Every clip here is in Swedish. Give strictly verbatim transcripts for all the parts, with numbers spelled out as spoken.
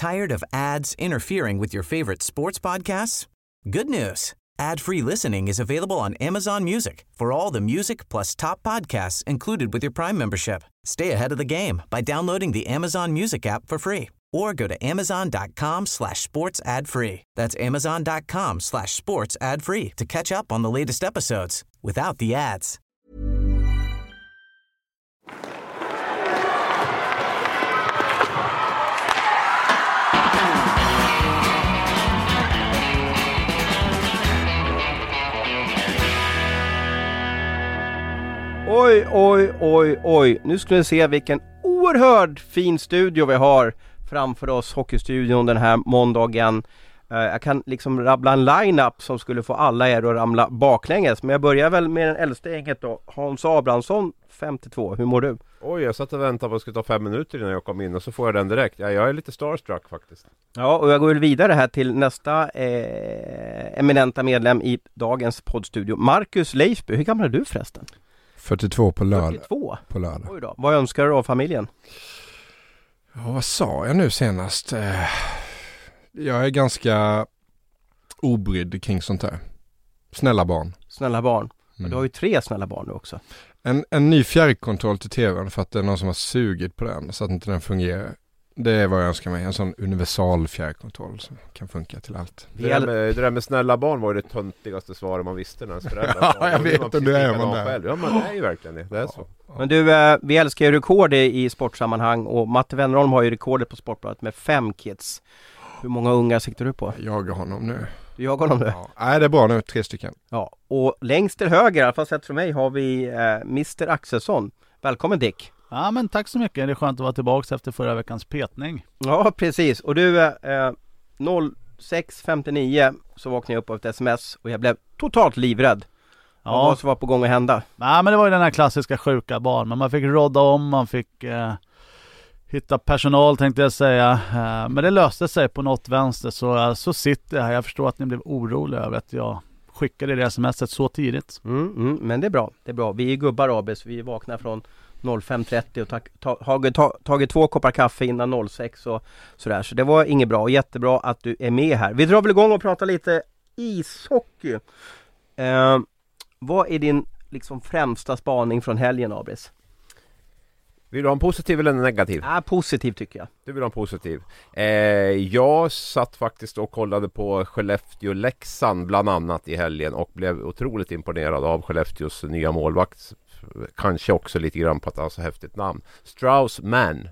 Tired of ads interfering with your favorite sports podcasts? Good news. Ad-free listening is available on Amazon Music for all the music plus top podcasts included with your Prime membership. Stay ahead of the game by downloading the Amazon Music app for free or go to amazon.com slash sports ad free. That's amazon.com slash sports ad free to catch up on the latest episodes without the ads. Oj, oj, oj, oj. Nu ska ni se vilken oerhörd fin studio vi har framför oss, Hockeystudion, den här måndagen. Uh, jag kan liksom rabbla en line-up som skulle få alla er att ramla baklänges. Men jag börjar väl med den äldsta gänget då. Hans Abrahamsson, femtiotvå. Hur mår du? Oj, jag satt och väntade på att det skulle ta fem minuter innan jag kom in och så får jag den direkt. Ja, jag är lite starstruck faktiskt. Ja, och jag går väl vidare här till nästa eh, eminenta medlem i dagens poddstudio. Marcus Leifby. Hur gammal är du förresten? fyrtiotvå på lördag. fyrtiotvå? På lördag. Oj då. Vad önskar du av familjen? Ja, vad sa jag nu senast? Jag är ganska obrydd kring sånt här. Snälla barn. Snälla barn. Mm. Du har ju tre snälla barn nu också. En, en ny fjärrkontroll till tvn för att det är någon som har sugit på den så att inte den fungerar. Det är vad jag önskar mig. En sån universal fjärrkontroll som kan funka till allt. Det där, med, det där med snälla barn var ju det töntigaste svaret man visste när ens föräldrar. Ja, jag vet inte om det är man där. Själv. Ja, men det är ju verkligen det. Det är ja, så. Ja. Men du, eh, vi älskar ju rekord i sportsammanhang och Matte Wennerholm har ju rekordet på Sportbladet med fem kids. Hur många unga siktar du på? Jag jagar honom nu. Du jagar honom nu? Ja. Nej, det är bra nu. Tre stycken. Ja, och längst till höger, i alla fall sett från mig, har vi eh, mister Axelsson. Välkommen Dick. Ja, men tack så mycket. Det är skönt att vara tillbaka efter förra veckans petning. Ja, precis. Och du, eh, noll sex femtionio så vaknade jag upp av ett sms och jag blev totalt livrädd. Ja. Vad som var på gång att hända. Ja, men det var ju den här klassiska sjuka barn. Men man fick rodda om, man fick eh, hitta personal tänkte jag säga. Eh, men det löste sig på något vänster så, eh, så sitter jag här. Jag förstår att ni blev oroliga över att jag skickade det smset så tidigt. Mm, mm, men det är bra. Det är bra. Vi är gubbar A B S. Vi vaknar från noll fem trettio och tag, tag, tagit, tag, tagit två koppar kaffe innan noll sex och sådär. Så det var inget bra och jättebra att du är med här. Vi drar väl igång och pratar lite ishockey. Eh, vad är din liksom främsta spaning från helgen, Abris? Vill du ha en positiv eller en negativ? Ja, positiv tycker jag. Du vill ha en positiv. Eh, jag satt faktiskt och kollade på Skellefteå-Leksand bland annat i helgen och blev otroligt imponerad av Skellefteås nya målvakt. Kanske också lite grann på att han har så häftigt namn. Strauss Mann.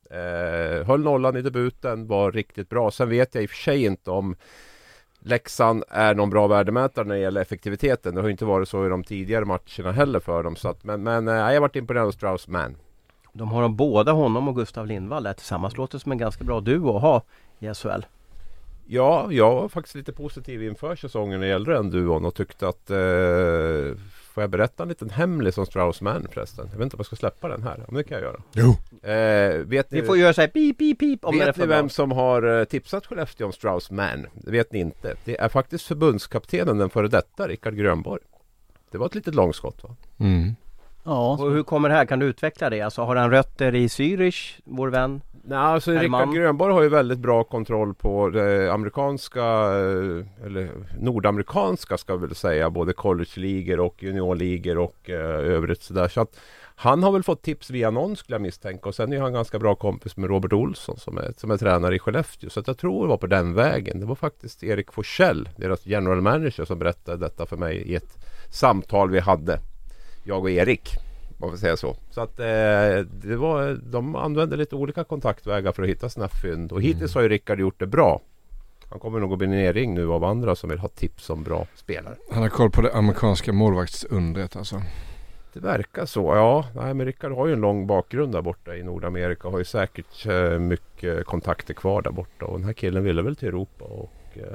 Eh, höll nollan i debuten, var riktigt bra. Sen vet jag i och för sig inte om Leksand är någon bra värdemätare när det gäller effektiviteten. Det har inte varit så i de tidigare matcherna heller för dem. Så att, men men eh, jag har varit imponerad av Strauss Mann. De har de båda, honom och Gustav Lindvall, där tillsammans. Låter som en ganska bra duo att ha i S H L. Ja, jag var faktiskt lite positiv inför säsongen när det gällde den duon och tyckte att eh, får jag berätta en liten hemlig som Strauss Mann förresten? Jag vet inte om jag ska släppa den här, om det kan jag göra. Jo. Eh, vet ni, vi får göra så här pip, pip, pip. Om vet ni vem som har tipsat Skellefteå om Strauss Mann? Det vet ni inte. Det är faktiskt förbundskaptenen, den före detta, Rickard Grönborg. Det var ett litet långskott va? Mm. Ja. Och hur kommer det här? Kan du utveckla det? Alltså har han rötter i Zürich, vår vän? Nej, alltså Rickard Grönborg har ju väldigt bra kontroll på det amerikanska, eller nordamerikanska ska vi väl säga, både college-ligor och juniorligor och eh, övrigt sådär. Så att han har väl fått tips via någon skulle jag misstänka. Och sen är han ganska bra kompis med Robert Olsson som är, som är tränare i Skellefteå. Så att jag tror det var på den vägen. Det var faktiskt Erik Forsell, deras general manager, som berättade detta för mig i ett samtal vi hade. Jag och Erik, man får säga så. Så att eh, det var, de använde lite olika kontaktvägar för att hitta sina fynd. Och hittills har ju Rickard gjort det bra. Han kommer nog att bli nerring nu av andra som vill ha tips om bra spelare. Han har koll på det amerikanska målvaktsundret alltså. Det verkar så, ja. Nej, men Rickard har ju en lång bakgrund där borta i Nordamerika. Har ju säkert eh, mycket kontakter kvar där borta. Och den här killen ville väl till Europa och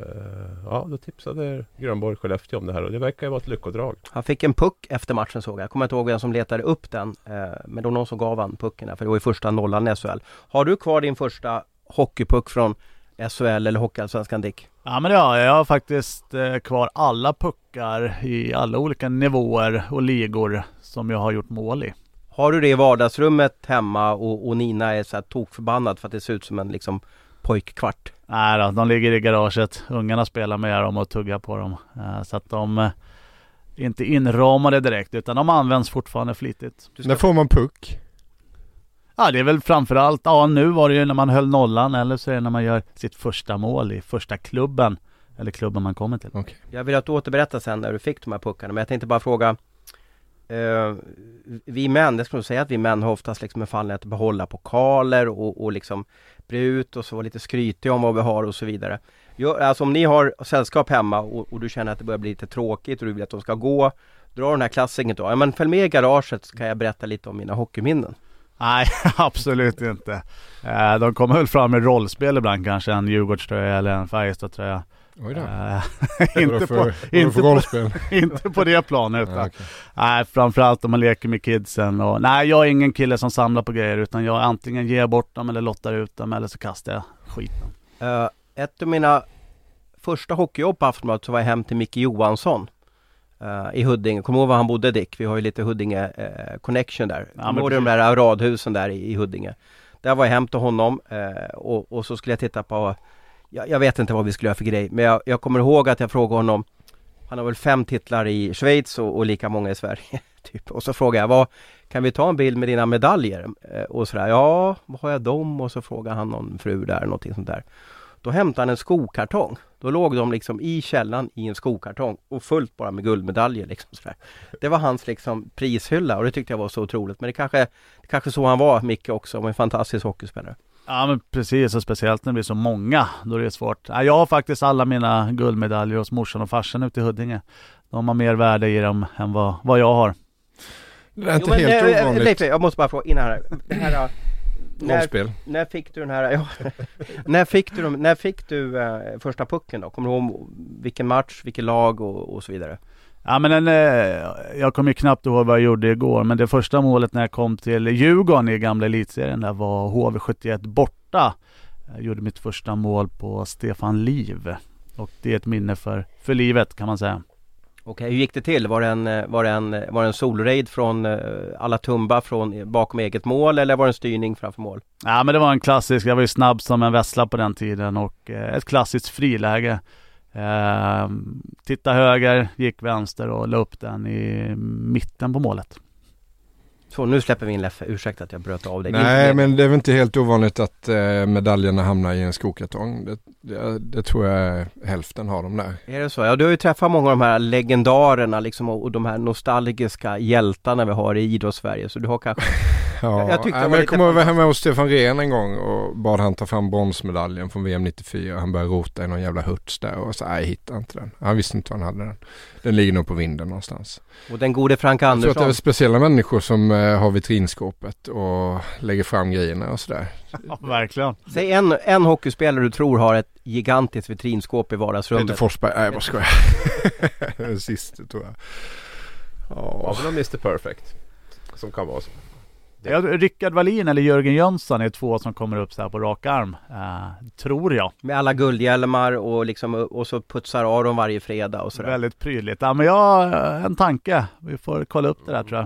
ja, då tipsade Grönborg Skellefteå om det här och det verkar ju vara ett lyckodrag. Han fick en puck efter matchen såg jag. Jag kommer inte ihåg vem som letade upp den, men det var någon som gav han pucken här, för det var ju första nollan i S H L. Har du kvar din första hockeypuck från S H L eller Hockeyallsvenskan, Dick? Ja, men ja, jag har faktiskt eh, kvar alla puckar i alla olika nivåer och ligor som jag har gjort mål i. Har du det i vardagsrummet hemma och, och Nina är så här tokförbannad för att det ser ut som en liksom pojkkvart? Nej då, de ligger i garaget. Ungarna spelar med dem och tuggar på dem. Uh, så att de uh, inte inramade direkt, utan de används fortfarande flitigt. När får man puck? Ja, det är väl framförallt, ja nu var det ju när man höll nollan, eller så är det när man gör sitt första mål i första klubben, eller klubben man kommer till. Okay. Jag vill att du återberätta sen när du fick de här puckarna, men jag tänkte bara fråga, uh, vi män, det ska man säga att vi män har oftast liksom en fallenhet att behålla pokaler och, och liksom bre ut och så vara lite skrytig om vad vi har och så vidare. Jag, alltså om ni har sällskap hemma och, och du känner att det börjar bli lite tråkigt och du vill att de ska gå, dra den här klassiken då, ja men följ med i garaget så kan jag berätta lite om mina hockeyminnen. Nej, absolut inte. Eh, de kommer väl fram med rollspel ibland, kanske en Djurgårdströja eller en Färjestad-tröja. Oj då. Eh, inte, för, på, inte, på, rollspel? inte på det planet. Ja, okay. Nej, framförallt om man leker med kidsen. Och, nej, jag är ingen kille som samlar på grejer, utan jag antingen ger bort dem eller lottar ut dem, eller så kastar jag skiten. Uh, ett av mina första hockeyjobb på Aftonbladet så var jag hem till Micke Johansson. Uh, i Huddinge. Kommer ihåg var han bodde, Dick? Vi har ju lite Huddinge uh, connection där. Ja, Kommer ihåg de där radhusen där i, i Huddinge. Där var jag hem till honom uh, och, och så skulle jag titta på, jag, jag vet inte vad vi skulle göra för grej, men jag, jag kommer ihåg att jag frågade honom, han har väl fem titlar i Schweiz och, och lika många i Sverige. typ. Och så frågade jag, vad, kan vi ta en bild med dina medaljer? Uh, och sådär, ja, vad har jag dem? Och så frågade han någon fru där, någonting sånt där. Då hämtade han en skokartong. Då låg de liksom i källan i en skokartong och fullt bara med guldmedaljer liksom sådär. Det var hans liksom prishylla och det tyckte jag var så otroligt. Men det kanske, det kanske så han var, Micke också, en fantastisk hockeyspelare. Ja men precis, och speciellt när det blir så många, då är det svårt. Jag har faktiskt alla mina guldmedaljer hos morsan och farsan ute i Huddinge. De har mer värde i dem än vad, vad jag har. Det är inte jo, men, helt äh, ovanligt. Leif, jag måste bara få innan här. Det här När, när fick du den här ja, när fick du när fick du eh, första pucken då? Kommer du ihåg vilken match, vilket lag och, och så vidare? Ja men en, eh, jag kommer knappt ihåg vad jag gjorde igår, men det första målet när jag kom till Djurgården i gamla elitserien där var H V sjuttioett borta. Jag gjorde mitt första mål på Stefan Liv och det är ett minne för, för livet kan man säga. Okej, hur gick det till? Var det en, var det en, var det en solraid från uh, alla tumba från bakom eget mål eller var det en styrning framför mål? Ja men det var en klassisk, jag var ju snabb som en vässla på den tiden och eh, ett klassiskt friläge. Eh, titta höger, gick vänster och la upp den i mitten på målet. Så nu släpper vi in Leffe, ursäkta att jag bröt av dig. Nej det men det är väl inte helt ovanligt att eh, medaljerna hamnar i en skokartong. Det, det, det tror jag hälften har de där. Är det så? Ja, du har ju träffat många av de här legendarerna liksom, och, och de här nostalgiska hjältarna vi har i idrottssverige, så du har kanske... ja, jag, jag, jag, jag kommer över hemma hos Stefan Rehn en gång och bad han ta fram bronsmedaljen från V M nittiofyra. Han började rota i någon jävla hurts där och så nej, jag hittade inte den. Han visste inte var han hade den. Den ligger nog på vinden någonstans. Och den gode Frank Andersson. Jag tror att det är speciella människor som eh, har vitrinskåpet och lägger fram grejerna och sådär. Ja, verkligen. Säg en, en hockeyspelare du tror har ett gigantiskt vitrinskåp i vardagsrummet. Peter Forsberg, nej vad ska jag. Den sista tror jag. Ja, men mister Perfect. Som kan vara så. Ja, Rickard Wallin eller Jörgen Jönsson är två som kommer upp så här på rak arm, uh, tror jag. Med alla guldhjälmar och, liksom, och så putsar av dem varje fredag och sådär. Väldigt prydligt. Ja, men jag har en tanke. Vi får kolla upp det där tror jag.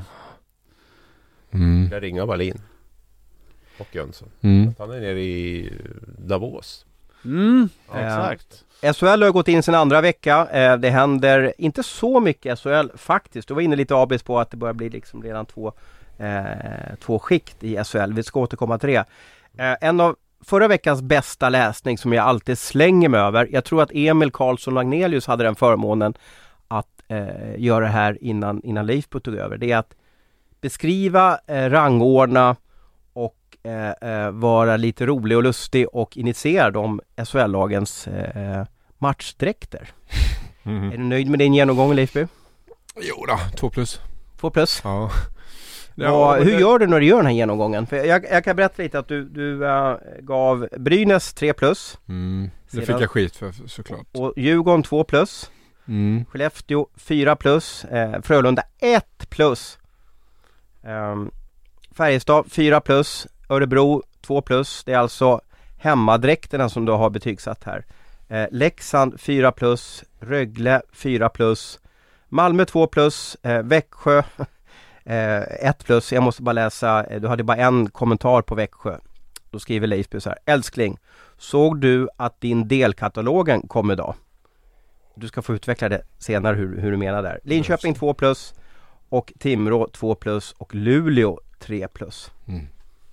Mm. Jag ringer Wallin och Jönsson. Mm. Han är nere i Davos. Mm, ja, exakt. S H L har gått in sin andra vecka. Det händer inte så mycket S H L faktiskt. Du var inne lite abis på att det börjar bli liksom redan två Eh, två skikt i S H L. Vi ska återkomma till det. Eh, en av förra veckans bästa läsning som jag alltid slänger mig över. Jag tror att Emil Karlsson Agnelius hade den förmånen att eh, göra det här innan, innan Leif tog över. Det är att beskriva, eh, rangordna och eh, eh, vara lite rolig och lustig och initiera de S H L-lagens eh, matchdräkter. Mm. Är du nöjd med din genomgång, Leifby? Jo då, två plus. Två plus? Ja. Ja, hur det... gör du när du gör den här genomgången? För jag, jag kan berätta lite att du, du äh, gav Brynäs tre plus. Mm, det sedan, fick jag skit för såklart. Och Djurgården två plus. Mm. Skellefteå fyra plus. Eh, Frölunda ett plus. Um, Färjestad fyra plus. Örebro två plus. Det är alltså hemmadräkterna som du har betygsatt här. Eh, Leksand fyra plus. Rögle fyra plus. Malmö två plus. Eh, Växjö ett plus, jag måste bara läsa, du hade bara en kommentar på Växjö. Då skriver Leifby så här: älskling, såg du att din delkatalogen kom idag? Du ska få utveckla det senare hur, hur du menar där. Linköping två plus och Timrå två plus och Luleå tre plus. Mm.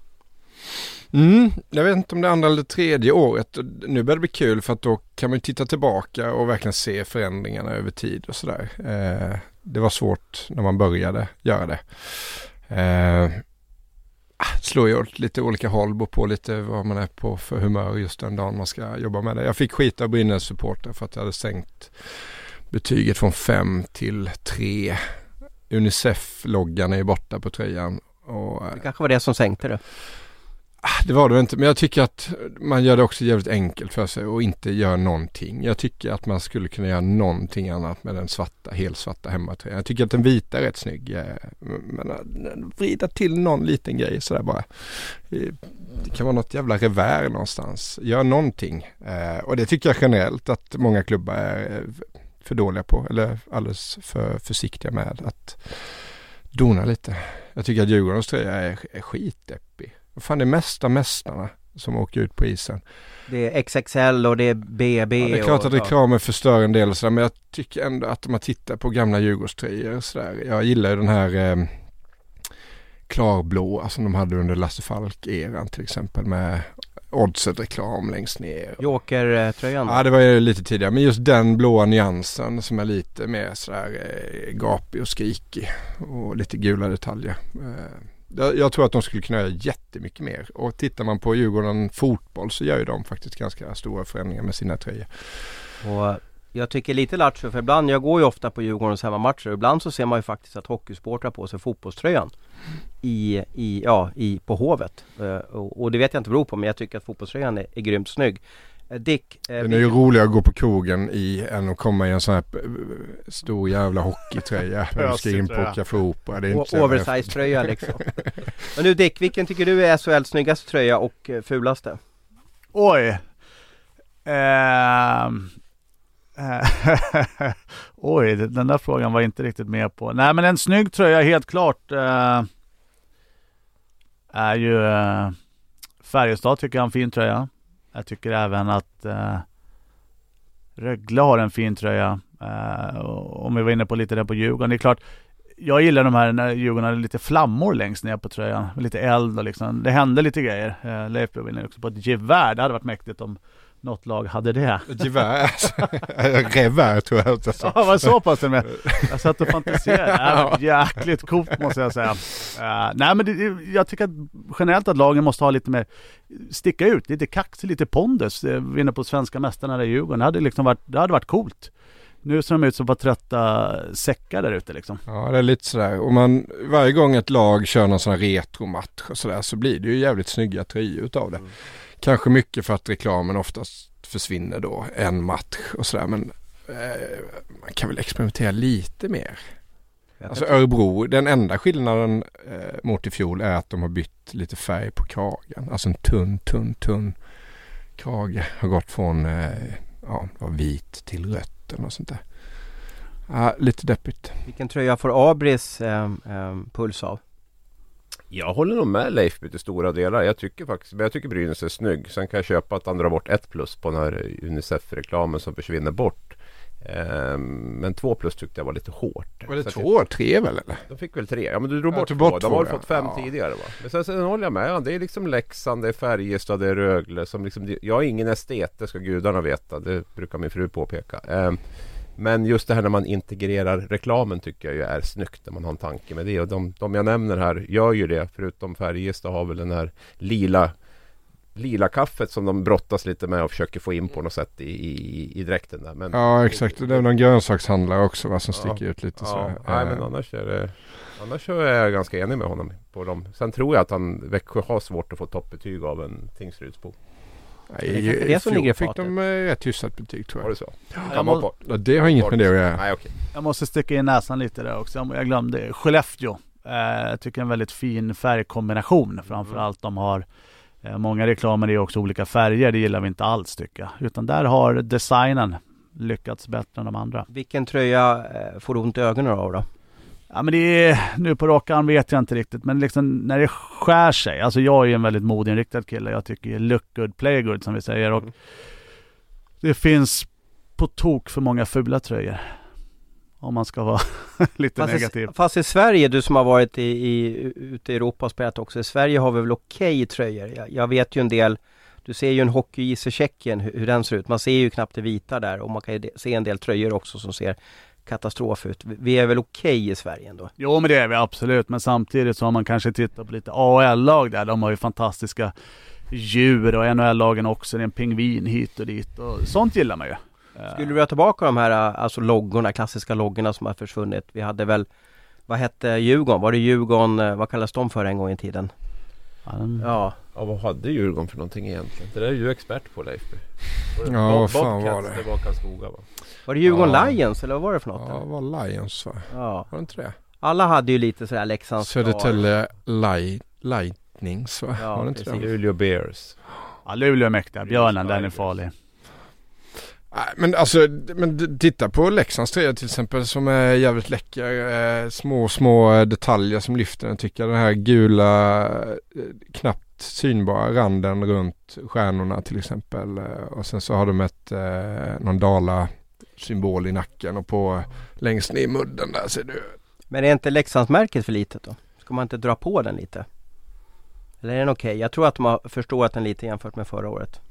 Mm, jag vet inte om det är andra eller tredje året. Nu börjar det bli kul för att då kan man titta tillbaka och verkligen se förändringarna över tid och sådär. Eh, det var svårt när man började göra det. Eh, slår ju åt lite olika håll, beror på lite vad man är på för humör just den dagen man ska jobba med det. Jag fick skita av Brynäs supporter för att jag hade sänkt betyget från fem till tre. Unicef-loggan är borta på tröjan. Och, det kanske var det som sänkte det. Det var det inte, men jag tycker att man gör det också jävligt enkelt för sig och inte gör någonting. Jag tycker att man skulle kunna göra någonting annat med den svarta, helt svarta hemmatröjan. Jag tycker att den vita är rätt snygg. Men vrida till någon liten grej sådär bara. Det kan vara något jävla revär någonstans. Gör någonting. Och det tycker jag generellt att många klubbar är för dåliga på. Eller alldeles för försiktiga med att dona lite. Jag tycker att Djurgårdens tröja är, är skitdeppig. Vad fan är mesta mästarna som åker ut på isen? Det är X X L och det är B B. Ja, det är klart och, att reklamen förstör en del och sådär, men jag tycker ändå att om man tittar på gamla Djurgårdströjor och sådär. Jag gillar ju den här eh, klarblå som de hade under Lasse Falk-eran till exempel med Oddset-reklam längst ner. Joker-tröjan? Ja, det var ju lite tidigare. Men just den blåa nyansen som är lite mer sådär eh, gapig och skrikig och lite gula detaljer. Eh, Jag tror att de skulle kunna göra jättemycket mer. Och tittar man på Djurgården fotboll så gör ju de faktiskt ganska stora förändringar med sina tröjor. Och jag tycker lite lattjo, för ibland, jag går ju ofta på Djurgårdens hemmamatcher och ibland så ser man ju faktiskt att hockeysportrar på sig fotbollströjan i, i, ja, i, på Hovet. Uh, och, och det vet jag inte beror på, men jag tycker att fotbollströjan är, är grymt snygg. Dick, eh, det är ju roligare att gå på krogen i än att komma i en sån här stor jävla hockeytröja när du ska in på Café Opera. Det är inte oversize-tröja liksom. Men nu Dick, vilken tycker du är S H L:s snyggaste tröja och eh, fulaste? Oj. Eh, Oj, den där frågan var inte riktigt med på. Nej, men en snygg tröja helt klart eh, är ju eh, Färjestad tycker jag är en fin tröja. Jag tycker även att eh, Rögle har en fin tröja. Eh, om vi var inne på lite där på Djurgården. Det är klart, jag gillar de här när Djurgården hade lite flammor längst ner på tröjan. Lite eld och liksom. Det hände lite grejer. Eh, Leif var inne också på ett gevär. Det hade varit mäktigt om något lag hade det. Gevär? Revär tror jag. Ja, det var så pass med. Jag satt och fantiserade. Det var jäkligt coolt måste jag säga. Uh, nej men det, jag tycker att generellt att lagen måste ha lite mer sticka ut, lite kax, lite pondus. Vinna på svenska mästarna där i Djurgården. Det hade liksom varit, det hade varit coolt. Nu ser de ut som var trötta säckar där ute liksom. Ja, det är lite sådär. Och man, varje gång ett lag kör någon sån här retromatch och sådär så blir det ju jävligt snygga tröjor utav det. Mm. Kanske mycket för att reklamen oftast försvinner då en match och sådär, men eh, man kan väl experimentera lite mer. Alltså Örebro, den enda skillnaden eh, mot i fjol är att de har bytt lite färg på kragen. Alltså en tunn, tunn, tunn krage har gått från eh, ja, vit till rött och sånt där. Ja, lite deppigt. Vilken tröja får Abris eh, eh, puls av? Jag håller nog med Leif till stora delar. Jag tycker faktiskt, men jag tycker Brynäs är snygg. Sen kan jag köpa att han drar bort ett plus på den här Unicef-reklamen som försvinner bort. Ehm, men två plus tyckte jag var lite hårt. Var det så två? Jag, tre väl eller? De fick väl tre. Ja men du drog jag bort två. Bort de har två, fått fem ja. tidigare va? Men sen, sen håller jag med. Det är liksom Leksand, det är Färjestad, det är Rögle. Som liksom, jag är ingen estet, det ska gudarna veta. Det brukar min fru påpeka. Ehm, Men just det här när man integrerar reklamen tycker jag ju är snyggt när man har en tanke med det. Och de, de jag nämner här gör ju det. Förutom Färjestad har väl den här lila, lila kaffet som de brottas lite med och försöker få in på något sätt i, i, i dräkten där. Men, ja exakt, det är någon grönsakshandlare också va, som sticker ja, ut lite ja, så. Nej men annars är det... Annars är jag ganska enig med honom på dem. Sen tror jag att han Växjö har svårt att få toppbetyg av en Tingsrydsbo. Nej, det, det som ligger fick de rätt hyfsat betyg tror jag. Var det så? Jag må... ja, det har inget med det att göra. Nej, okay. Jag måste sticka in näsan lite där också. Jag glömde Skellefteå. Eh, jag tycker en väldigt fin färgkombination. Framförallt de har eh, många reklamer, det är också olika färger. Det gillar vi inte alls tycker jag. Utan där har designen lyckats bättre än de andra. Vilken tröja eh, får du ont i ögonen av då? Ja, men det är, nu på rak arm vet jag inte riktigt, men liksom när det skär sig, alltså jag är ju en väldigt modinriktad kille, jag tycker look good, play good som vi säger, och det finns på tok för många fula tröjor. Om man ska vara lite fast negativ. I, fast i Sverige, du som har varit i, i, ute i Europa och spelat också, i Sverige har vi väl okej tröjor. Jag, jag vet ju en del, du ser ju en hockeyis i Tjeckien, hur, hur den ser ut. Man ser ju knappt det vita där, och man kan ju se en del tröjor också som ser katastrof ut. Vi är väl okej i Sverige ändå? Jo, men det är vi absolut. Men samtidigt så har man kanske tittat på lite A H L-lag där. De har ju fantastiska djur, och N H L-lagen också. Det är en pingvin hit och dit. Och sånt gillar man ju. Skulle du vilja tillbaka de här alltså loggorna, klassiska loggorna som har försvunnit? Vi hade väl, vad hette Djurgården? Var det Djurgården, vad kallas de för en gång i tiden? Mm. Ja. Ja, vad hade Djurgården för någonting egentligen? Det där är ju expert på, Leif. Var Ja, vad fan var det? Det var Karlskoga, va? Var det Djurgården Ja. Lions eller vad var det för något? Ja, det var Lions, va? Ja. Var det inte det? Alla hade ju lite sådär Leksands Södertälje Light, Lightnings, va? Ja, var det inte precis. det? Luleå Bears. Ja, Luleå är mäktiga. Björnen, den är farlig. Nej, men alltså, men d- titta på Leksands tröja till exempel, som är jävligt läcker. Eh, små, små detaljer som lyfter den, tycker jag. Den här gula, eh, knappt synbara randen runt stjärnorna till exempel. Eh, och sen så har de ett, eh, någon dala-symbol i nacken, och på längst ner i mudden där ser du. Men är inte Leksandsmärket för litet då? Ska man inte dra på den lite? Eller är den okej? Okay? Jag tror att de har förstorat den lite jämfört med förra året.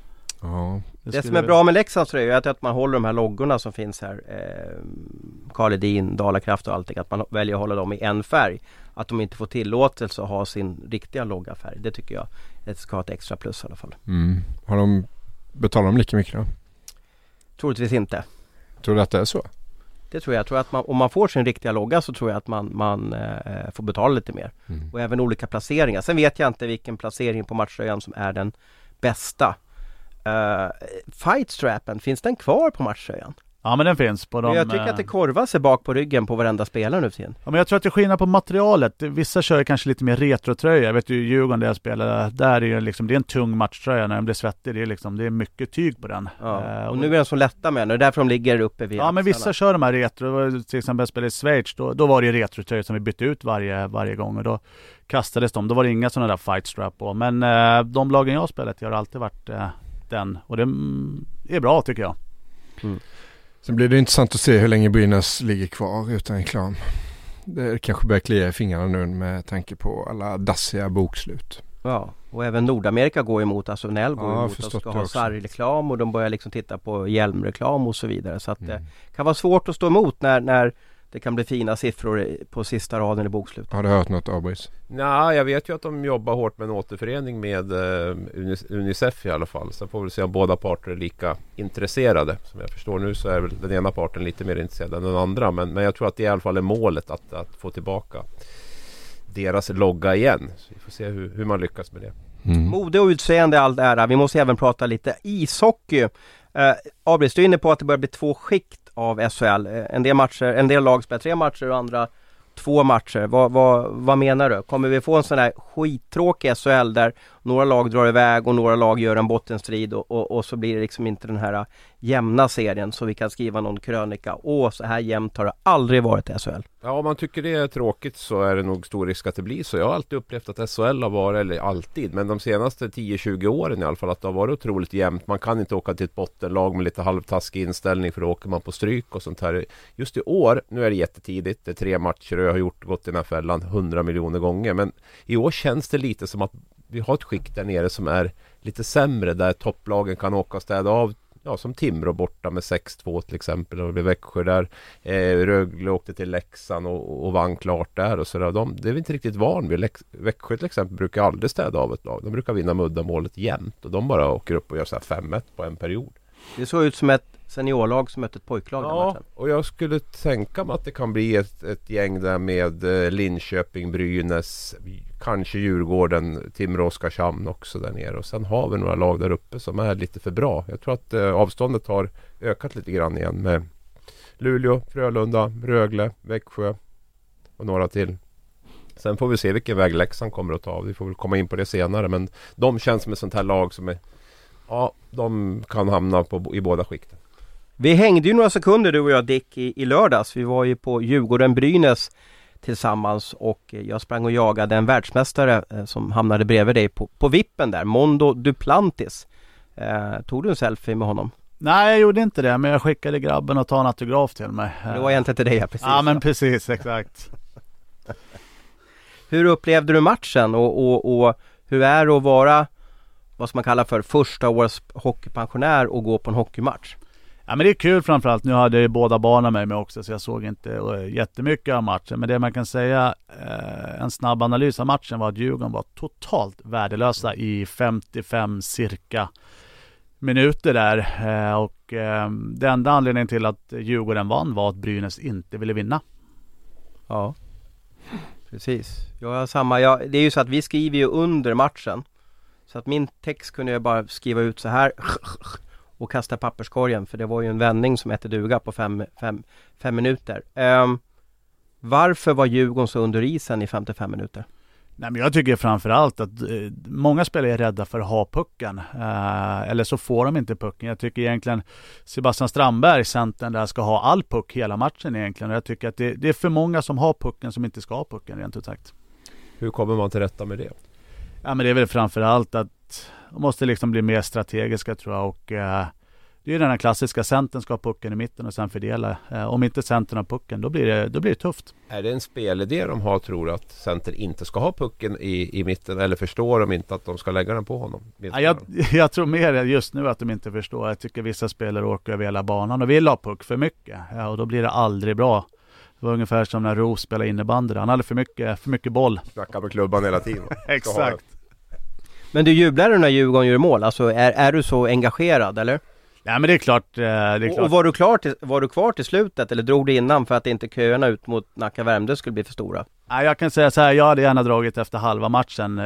Ja. Det, det som är bra med Leksands tröja är att man håller de här loggorna som finns här, eh, Karl Edin, Dalakraft och allting, att man väljer att hålla dem i en färg. Att de inte får tillåtelse att ha sin riktiga loggafärg. Det tycker jag det ska ha ett extra plus i alla fall. Mm. Har de, betalar de lika mycket då? Troligtvis inte. Tror du att det är så? Det tror jag. Jag tror att man, om man får sin riktiga logga så tror jag att man, man eh, får betala lite mer. Mm. Och även olika placeringar. Sen vet jag inte vilken placering på matchtröjan som är den bästa. Uh, Fightstrappen, finns den kvar på matchtröjan? Ja, men den finns på dem. Jag tycker att det korvar sig bak på ryggen på varenda spelare nu för tiden. Ja, men jag tror att det skillnad på materialet. Vissa kör kanske lite mer retrotröja. Jag vet ju Djurgården där jag spelar, där är ju liksom, det är en tung matchtröja när den blir svettig. Det är liksom, det är mycket tyg på den. Ja. Uh, och, och nu är den så lätta med den, och det är därför de ligger uppe vid Ja, men axlarna. vissa kör de här retro. Till exempel jag spelade i Schweiz, då, då var det ju retrotröjor som vi bytte ut varje, varje gång, och då kastades de. Då var det inga sådana där fightstrap på. Men uh, de lagen jag har spelat, jag har alltid varit uh, den, och det mm, är bra tycker jag. Mm. Sen blir det intressant att se hur länge Brynäs ligger kvar utan reklam. Det kanske börjar klia i fingrarna nu med tanke på alla dassiga bokslut. Ja, och även Nordamerika går emot, alltså N L går Ja, emot att ska ha också. sargreklam, och de börjar liksom titta på hjälmreklam och så vidare. Så att Mm. det kan vara svårt att stå emot när, när det kan bli fina siffror i- på sista raden i bokslutet. Har du hört något, Abris? Nej, jag vet ju att de jobbar hårt med en återförening med eh, Unis- Unicef i alla fall. Så får vi se om båda parter är lika intresserade. Som jag förstår nu så är väl den ena parten lite mer intresserad än den andra. Men, men jag tror att det i alla fall är målet att, att få tillbaka deras logga igen. Så vi får se hur, hur man lyckas med det. Mm. Mode och utseende all ära. Vi måste även prata lite ishockey. Eh, Abris, du är inne på att det börjar bli två skikt av S H L. Eh, en del matcher, en del lag spelar tre matcher och andra två matcher. Vad, vad, vad menar du? Kommer vi få en sån här skittråkig S H L där några lag drar iväg och några lag gör en bottenstrid, och, och, och så blir det liksom inte den här jämna serien så vi kan skriva någon krönika. Åh, så här jämnt har det aldrig varit i S H L. Ja, om man tycker det är tråkigt så är det nog stor risk att det blir så. Jag har alltid upplevt att S H L har varit, eller alltid, men de senaste tio tjugo åren i alla fall, att det har varit otroligt jämnt. Man kan inte åka till ett bottenlag med lite halvtaskig inställning, för då åker man på stryk och sånt här. Just i år, nu är det jättetidigt, det är tre matcher och jag har gjort gått i den här fällan hundra miljoner gånger, men i år känns det lite som att vi har ett skikt där nere som är lite sämre, där topplagen kan åka och städa av. Ja, som Timrå borta med sex två till exempel, och det blev Växjö där. Eh, Rögle åkte till Leksand och, och vann klart där och så där. De, det är vi inte riktigt van vid. Lex- Växjö till exempel brukar aldrig städa av ett lag. De brukar vinna muddamålet jämt, och de bara åker upp och gör så här fem ett på en period. Det såg ut som ett seniorlag som mötte ett pojklag den Ja, matchen. och jag skulle tänka mig att det kan bli ett, ett gäng där med eh, Linköping, Brynäs, kanske Djurgården, Timrå, Oskarshamn också där nere. Och sen har vi några lag där uppe som är lite för bra. Jag tror att eh, avståndet har ökat lite grann igen med Luleå, Frölunda, Rögle, Växjö och några till. Sen får vi se vilken väg Leksand kommer att ta. Vi får väl komma in på det senare, men de känns som ett sånt här lag som är, ja, de kan hamna på, i båda skikten. Vi hängde ju några sekunder du och jag Dick i, i lördags. Vi var ju på Djurgården-Brynäs tillsammans och jag sprang och jagade en världsmästare eh, som hamnade bredvid dig på, på vippen där, Mondo Duplantis. Eh, tog du en selfie med honom? Nej, jag gjorde inte det, men jag skickade grabben och ta en autograf till mig. Det var egentligen till dig, ja, precis. Ja, men precis, exakt. Hur upplevde du matchen och, och, och hur är det att vara, vad ska man kalla för, första års hockeypensionär och gå på en hockeymatch? Ja, men det är kul framförallt. Nu hade jag båda barnen med mig också, så jag såg inte uh, jättemycket av matchen. Men det man kan säga, uh, en snabb analys av matchen var att Djurgården var totalt värdelösa i femtiofem cirka minuter där. Uh, och uh, det enda anledningen till att Djurgården vann var att Brynäs inte ville vinna. Ja, precis. Jag har samma, jag, det är ju så att vi skriver ju under matchen. Så att min text kunde jag bara skriva ut så här och kasta papperskorgen, för det var ju en vändning som hette duga på fem, fem, fem minuter. Um, varför var Djurgården så under isen i femtiofem minuter? Nej, men jag tycker framförallt att eh, många spelare är rädda för att ha pucken. Eh, eller så får de inte pucken. Jag tycker egentligen Sebastian Strandberg, centern där, ska ha all puck hela matchen egentligen. Och jag tycker att det, det är för många som har pucken som inte ska ha pucken, rent ut sagt. Hur kommer man till rätta med det? Ja, men det är väl framförallt att de måste liksom bli mer strategiska, tror jag. Och eh, det är ju den här klassiska, centern ska ha pucken i mitten och sen fördela. Eh, om inte centern har pucken, då blir det, då blir det tufft. Är det en spelidé de har, tror att center inte ska ha pucken i, i mitten, eller förstår de inte att de ska lägga den på honom? Ja, jag, jag tror mer just nu att de inte förstår. Jag tycker vissa spelare åker över hela banan och vill ha puck för mycket. Ja, och då blir det aldrig bra. Det var ungefär som när Ros spelade innebandy. Han hade för mycket, för mycket boll. Snacka med klubban hela tiden. Exakt. Men du jublar när Djurgården gör mål? Alltså är, är du så engagerad, eller? Ja, men det är klart. Det är klart. Och, och var, du klar till, var du kvar till slutet eller drog du innan för att inte köerna ut mot Nacka Värmdö skulle bli för stora? Ja, jag kan säga så här, jag hade gärna dragit efter halva matchen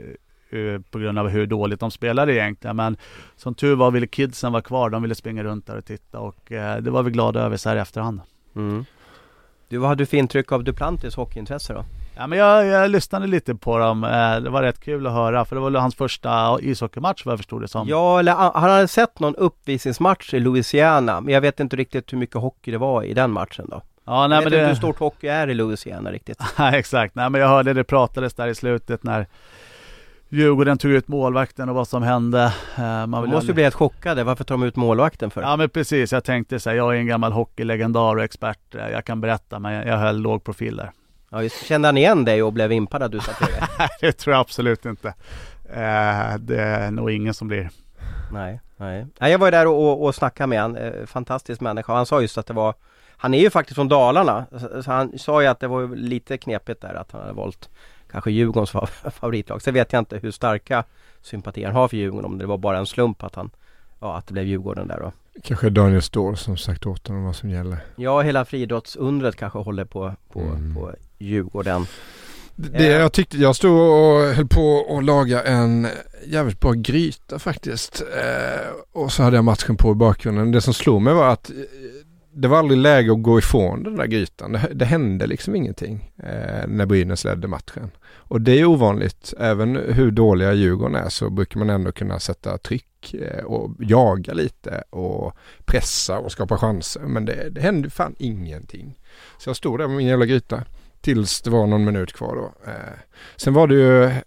eh, på grund av hur dåligt de spelade egentligen. Men som tur var ville kidsen vara kvar. De ville springa runt där och titta och eh, det var vi glada över så här i efterhand. Mm. Du, vad hade du för intryck av Duplantis hockeyintresse då? Ja, men jag, jag lyssnade lite på dem. Det var rätt kul att höra, för det var hans första ishockeymatch, vad jag förstod det som. Ja, eller han hade sett någon uppvisningsmatch i Louisiana, men jag vet inte riktigt hur mycket hockey det var i den matchen då. Ja, nej, jag vet men inte det... hur stort hockey är i Louisiana riktigt. Nej, exakt. Nej, men jag hörde det pratades där i slutet när Djurgården tog ut målvakten och vad som hände. Man måste aldrig... bli helt chockade. Varför tar de ut målvakten för? Ja, men precis. Jag tänkte så här, jag är en gammal hockeylegendar och expert. Jag kan berätta, men jag höll låg profil där. Ja, just. Kände han igen dig och blev impad att du satt bredvid? Det tror jag absolut inte. Eh, det är nog ingen som blir. Nej, nej. nej jag var där och, och, och snackade med han. Eh, fantastisk människa. Han sa just att det var... Han är ju faktiskt från Dalarna. Så han sa ju att det var lite knepigt där att han hade valt kanske Djurgårdens favoritlag. Så vet jag inte hur starka sympatier han har för Djurgården. Om det var bara en slump att han... Ja, att det blev Djurgården där då. Kanske Daniel Ståhl som sagt åt honom vad som gäller. Ja, hela friidrottsundret kanske håller på, på, mm. på Djurgården. Det jag tyckte, jag stod och höll på att laga en jävligt bra gryta faktiskt. Eh, och så hade jag matchen på i bakgrunden. Det som slog mig var att det var aldrig läge att gå ifrån den där grytan. Det, det hände liksom ingenting eh, när Brynäs ledde matchen. Och det är ovanligt. Även hur dåliga Djurgården är så brukar man ändå kunna sätta tryck eh, och jaga lite och pressa och skapa chanser. Men det, det hände fan ingenting. Så jag stod där med min jävla gryta tills det var någon minut kvar då. Eh, sen var det ju eh,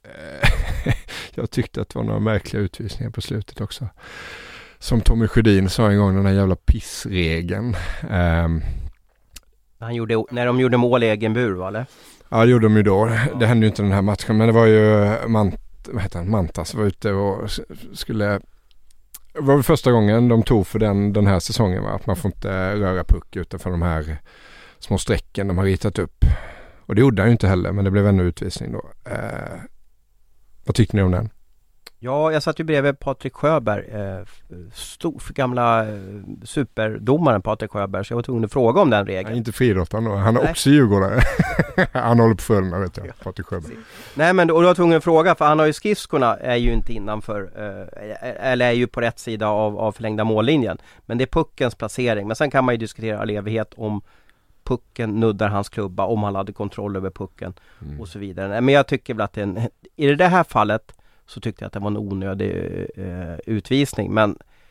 jag tyckte att det var några märkliga utvisningar på slutet också. Som Tommy Sjödin sa en gång, den här jävla pissregeln. Um, Han gjorde, när de gjorde mål i egen bur, va, eller? Ja, det gjorde de ju då. Ja. Det hände ju inte den här matchen. Men det var ju Mant, vad heter han? Mantas var ute och skulle... Det var väl första gången de tog för den, den här säsongen, va? Att man får inte röra puck utanför de här små strecken de har ritat upp. Och det gjorde han ju inte heller, men det blev ändå utvisning då. Uh, vad tyckte ni om den? Ja, jag satt ju bredvid Patrik Sjöberg, eh, stor, gamla eh, superdomaren Patrik Sjöberg, så jag var tvungen att fråga om den regeln. Han är inte friidrottaren då, han är Nej. också djurgårdare. Han håller på följderna, vet jag, Patrik Sjöberg. Nej, men och då var jag tvungen att fråga, för han har ju skridskorna, är ju inte innanför, eh, eller är ju på rätt sida av, av förlängda mållinjen. Men det är puckens placering, men sen kan man ju diskutera all evighet om pucken nuddar hans klubba, om han hade kontroll över pucken mm. och så vidare. Men jag tycker väl att det är en, i det här fallet så tyckte jag att det var en onödig uh, utvisning. Men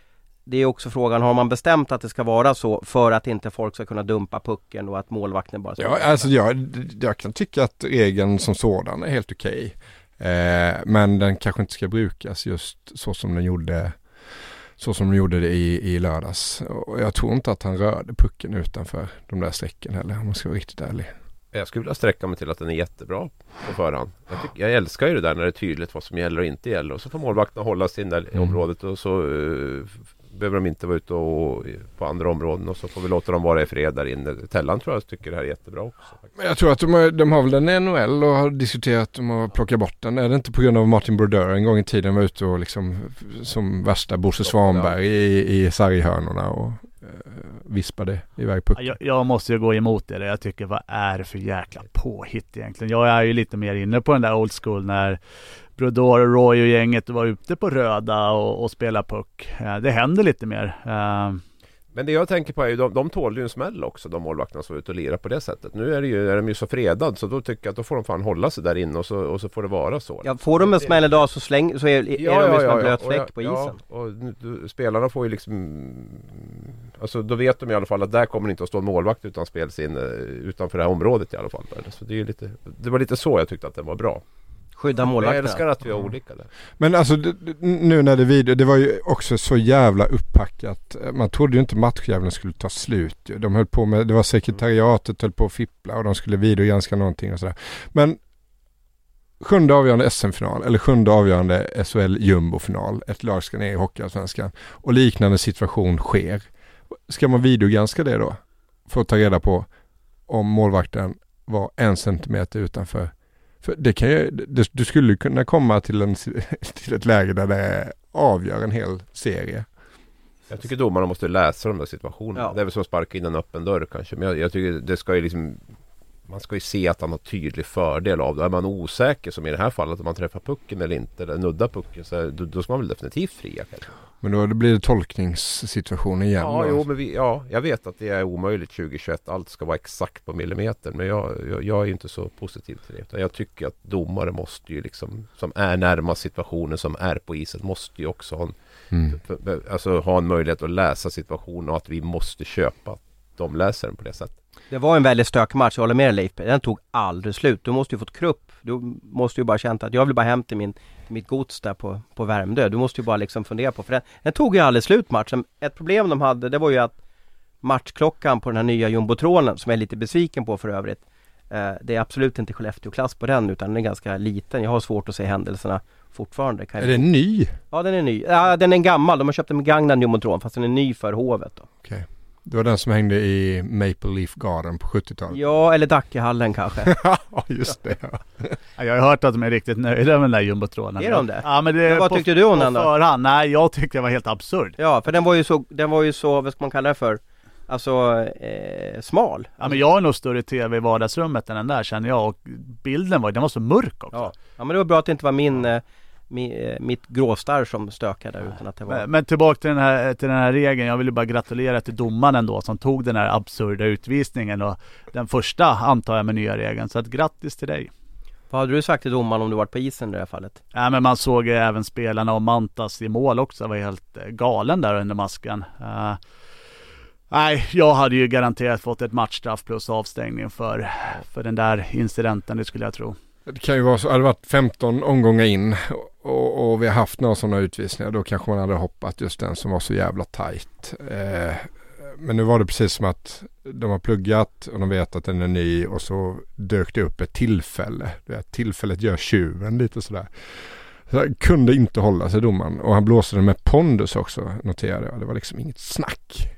det är också frågan, har man bestämt att det ska vara så för att inte folk ska kunna dumpa pucken och att målvakten bara ska... Ja, alltså jag, jag kan tycka att regeln som sådan är helt okej. Eh, men den kanske inte ska brukas just så som den gjorde, så som den gjorde det i, i lördags. Och jag tror inte att han rörde pucken utanför de där strecken heller, om man ska vara riktigt ärlig. Jag skulle vilja sträcka mig till att den är jättebra på förhand. Jag, tycker, jag älskar ju det där när det är tydligt vad som gäller och inte gäller. Och så får målvakterna hålla sig in där i Mm. området och så uh, behöver de inte vara ute och, på andra områden. Och så får vi låta dem vara i fred där inne. Tellan tror jag tycker det här är jättebra också. Men jag tror att de har, de har väl den i N H L och har diskuterat om att plocka bort den. Är det inte på grund av Martin Brodeur en gång i tiden var ute och liksom som värsta Bosse Svanberg i, i sarghörnorna och vispade iväg pucken. Jag, jag måste ju gå emot det. Jag tycker, vad är det för jäkla påhitt egentligen? Jag är ju lite mer inne på den där old school när Brodeur och Roy och gänget var ute på röda och, och spela puck. Det händer lite mer. Uh, Men det jag tänker på är ju, de, de tål ju en smäll också, de målvakterna som var ute och lira på det sättet. Nu är, det ju, är de ju så fredad, så då tycker jag att då får de fan hålla sig där inne och så, och så får det vara så. Ja, får de en smäll idag så, släng, så är, är ja, de ju ja, som en ja, blöt ja, fläck och, på ja, isen. Ja, och du, spelarna får ju liksom... Alltså då vet de i alla fall att där kommer det inte att stå en målvakt utan spels in utanför det här området i alla fall. Så det, är ju lite, det var lite så jag tyckte att den var bra. Skydda Jag målvakterna. älskar att vi har olika där. Men alltså det, nu när det video, det var ju också så jävla upppackat. Man trodde ju inte matchjäveln skulle ta slut. De höll på med, det var sekretariatet höll på att fippla och de skulle videogranska någonting och sådär. Men sjunde avgörande S M-final eller sjunde avgörande S H L Jumbo-final. Ett lag ska ner i Hockeyallsvenskan och liknande situation sker. Ska man videogranska det då? För att ta reda på om målvakten var en centimeter utanför. För det kan ju, det, du skulle kunna komma till, en, till ett läge där det avgör en hel serie. Jag tycker domarna måste läsa de där situationerna. Ja. Det är väl som att sparka in en öppen dörr kanske. Men jag, jag tycker det ska ju liksom... Man ska ju se att han har tydlig fördel av det. Är man osäker som i det här fallet om man träffar pucken eller inte eller nuddar pucken så då, då ska man väl definitivt fria kanske. Men då blir det tolkningssituation igen. Ja, då. jo, men vi, ja, jag vet att det är omöjligt tjugohundratjugoett. Allt ska vara exakt på millimeter. Men jag, jag, jag är inte så positiv till det. Utan jag tycker att domare måste ju liksom, som är närmast situationen, som är på isen, måste ju också ha en, Mm. för, för, alltså, ha en möjlighet att läsa situationen och att vi måste köpa att de läser den på det sättet. Det var en väldigt stök match, jag håller med Leif. Den tog aldrig slut. Du måste ju fått krupp. Du måste ju bara känt att jag vill bara hem till min, mitt gods där på, på Värmdö. Du måste ju bara liksom fundera på. För den, den tog ju aldrig slut matchen. Ett problem de hade, det var ju att matchklockan på den här nya jumbotronen, som jag är lite besviken på för övrigt. Eh, det är absolut inte Skellefteå-klass på den, utan den är ganska liten. Jag har svårt att se händelserna fortfarande. Kan Är jag... det ny? Ja, den är ny. Ja, den är gammal. De har köpt en begagnad jumbotron, fast den är ny för hovet då. Okej. Det var den som hängde i Maple Leaf Garden på sjuttiotalet. Ja, eller Dackehallen kanske. Ja, just det. Ja. Ja, jag har hört att de är riktigt nöjda med den där jumbotronen. Är de det? Ja, men det Men vad på, tyckte du om den då? Förhand. Nej, jag tyckte det var helt absurd. Ja, för den var ju så, den var ju så, vad ska man kalla det för? Alltså, eh, smal. Ja, men jag har nog större tv i vardagsrummet än den där, känner jag. Och bilden var, den var så mörk också. Ja, ja, men det var bra att det inte var min, eh, mi, eh, mitt gråstarr som stökade, utan att det var... Men, men tillbaka till den, här, till den här regeln. Jag vill ju bara gratulera till domaren ändå som tog den här absurda utvisningen. Och den första antar jag med nya regeln. Så att grattis till dig. Vad hade du sagt till domaren om du varit på isen i det här fallet? Ja, men man såg ju även spelarna och Mantas i mål också. Var helt galen där under masken. Uh, nej, jag hade ju garanterat fått ett matchstraff plus avstängning för, för den där incidenten, det skulle jag tro. Det kan ju vara så, det hade varit femton omgångar in och, och vi har haft några sådana utvisningar, då kanske man hade hoppat just den som var så jävla tajt. Eh, men nu var det precis som att de har pluggat och de vet att den är ny och så dök det upp ett tillfälle. Det tillfället gör tjuven lite sådär. Så jag kunde inte hålla sig domaren och han blåste den med pondus också, noterade jag. Det var liksom inget snack.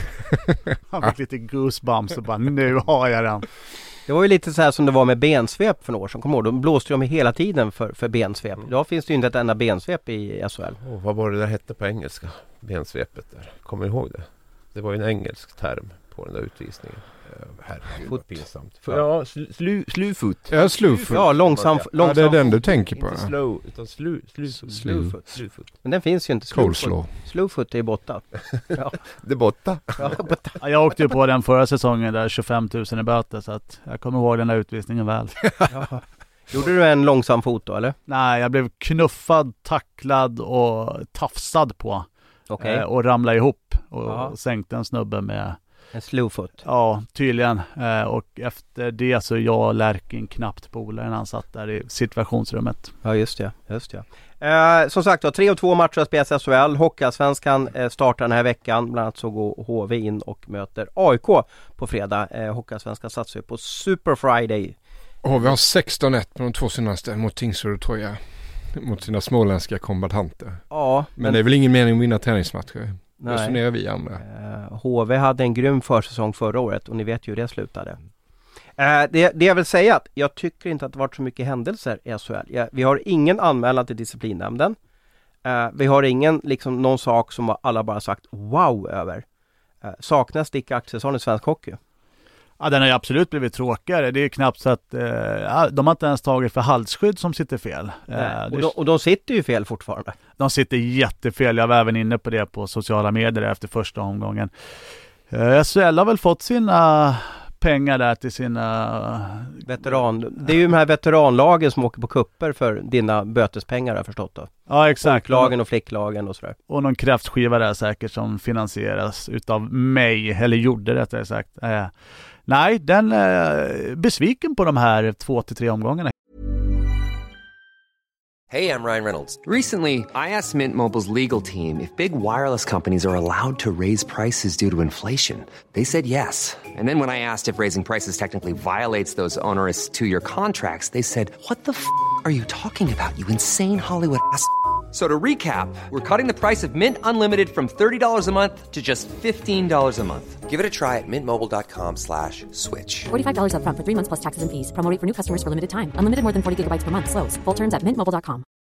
Han fick lite goosebumps och bara, nu har jag den. Det var ju lite så här som det var med bensvep för några år sedan. Kommer ihåg, de blåste de hela tiden för, för bensvep. Idag finns det ju inte ett enda bensvep i S H L. Oh, vad var det där hette på engelska? Bensvepet där. Kommer du ihåg det? Det var ju en engelsk term på den där utvisningen. Herregud, vad pinsamt. För, ja, slu, sluvfoot. Ja, sluvfoot. Ja, långsam, långsam. Ja, det är den du tänker på. Inte slow, utan slu, slu, Sluvfoot. sluvfoot. Men den finns ju inte. Coleslaw. Sluvfoot är borta. Ja. Det botta. Ja, borta. Ja, jag åkte ju på den förra säsongen där tjugofem tusen i böter, så att jag kommer ihåg den där utvisningen väl. Ja. Gjorde du en långsam fot då, eller? Nej, jag blev knuffad, tacklad och tafsad på. Okay. eh, och ramlade ihop och, ja. och sänkte en snubbe med en slowfoot. Ja, tydligen. Eh, och efter det så jag och Lärkin knappt polare när han satt där i situationsrummet. Ja, just det. Just det. Eh, som sagt, då, tre och två matcher spelas i S H L. Hockeyallsvenskan eh, startar den här veckan. Bland annat så går H V in och möter A I K på fredag. Eh, Hockeyallsvenskan satsar ju på Super Friday. H V har sexton ett på de två senaste mot Tingsryd, tror jag. Mot sina småländska kombatanter. Ja, men, men det är väl ingen mening att vinna träningsmatcher. Nej. Resonerar vi andra. Uh, H V hade en grym försäsong förra året och ni vet ju hur det slutade. Uh, det, det jag vill säga att jag tycker inte att det varit så mycket händelser i S H L. Ja, vi har ingen anmälan till disciplinnämnden. Uh, vi har ingen, liksom någon sak som alla bara sagt wow över. Uh, saknas Dick Axelsson i svensk hockey? Ja, den har ju absolut blivit tråkigare. Det är knappt så att eh, de har inte ens tagit för halsskydd som sitter fel. Eh, och, de, och de sitter ju fel fortfarande. De sitter jättefel. Jag var även inne på det på sociala medier efter första omgången. Eh, S H L har väl fått sina pengar där till sina... Veteran. Det är ju de här veteranlagen som åker på kupper för dina bötespengar, har jag förstått då. Ja, exakt. Lagen och flicklagen och sådär. Och någon kräftskiva där säkert som finansieras utav mig, eller gjorde rättare sagt. Eh, nej, den är eh, besviken på de här två till tre omgångarna. Hey, I'm Ryan Reynolds. Recently, I asked Mint Mobile's legal team if big wireless companies are allowed to raise prices due to inflation. They said yes. And then when I asked if raising prices technically violates those onerous two-year contracts, they said, what the f*** are you talking about, you insane Hollywood ass f- So to recap, we're cutting the price of Mint Unlimited from thirty dollars a month to just fifteen dollars a month. Give it a try at mintmobile.com slash switch. forty-five dollars up front for three months plus taxes and fees. Promo rate for new customers for limited time. Unlimited more than forty gigabytes per month. Slows full terms at mint mobile dot com.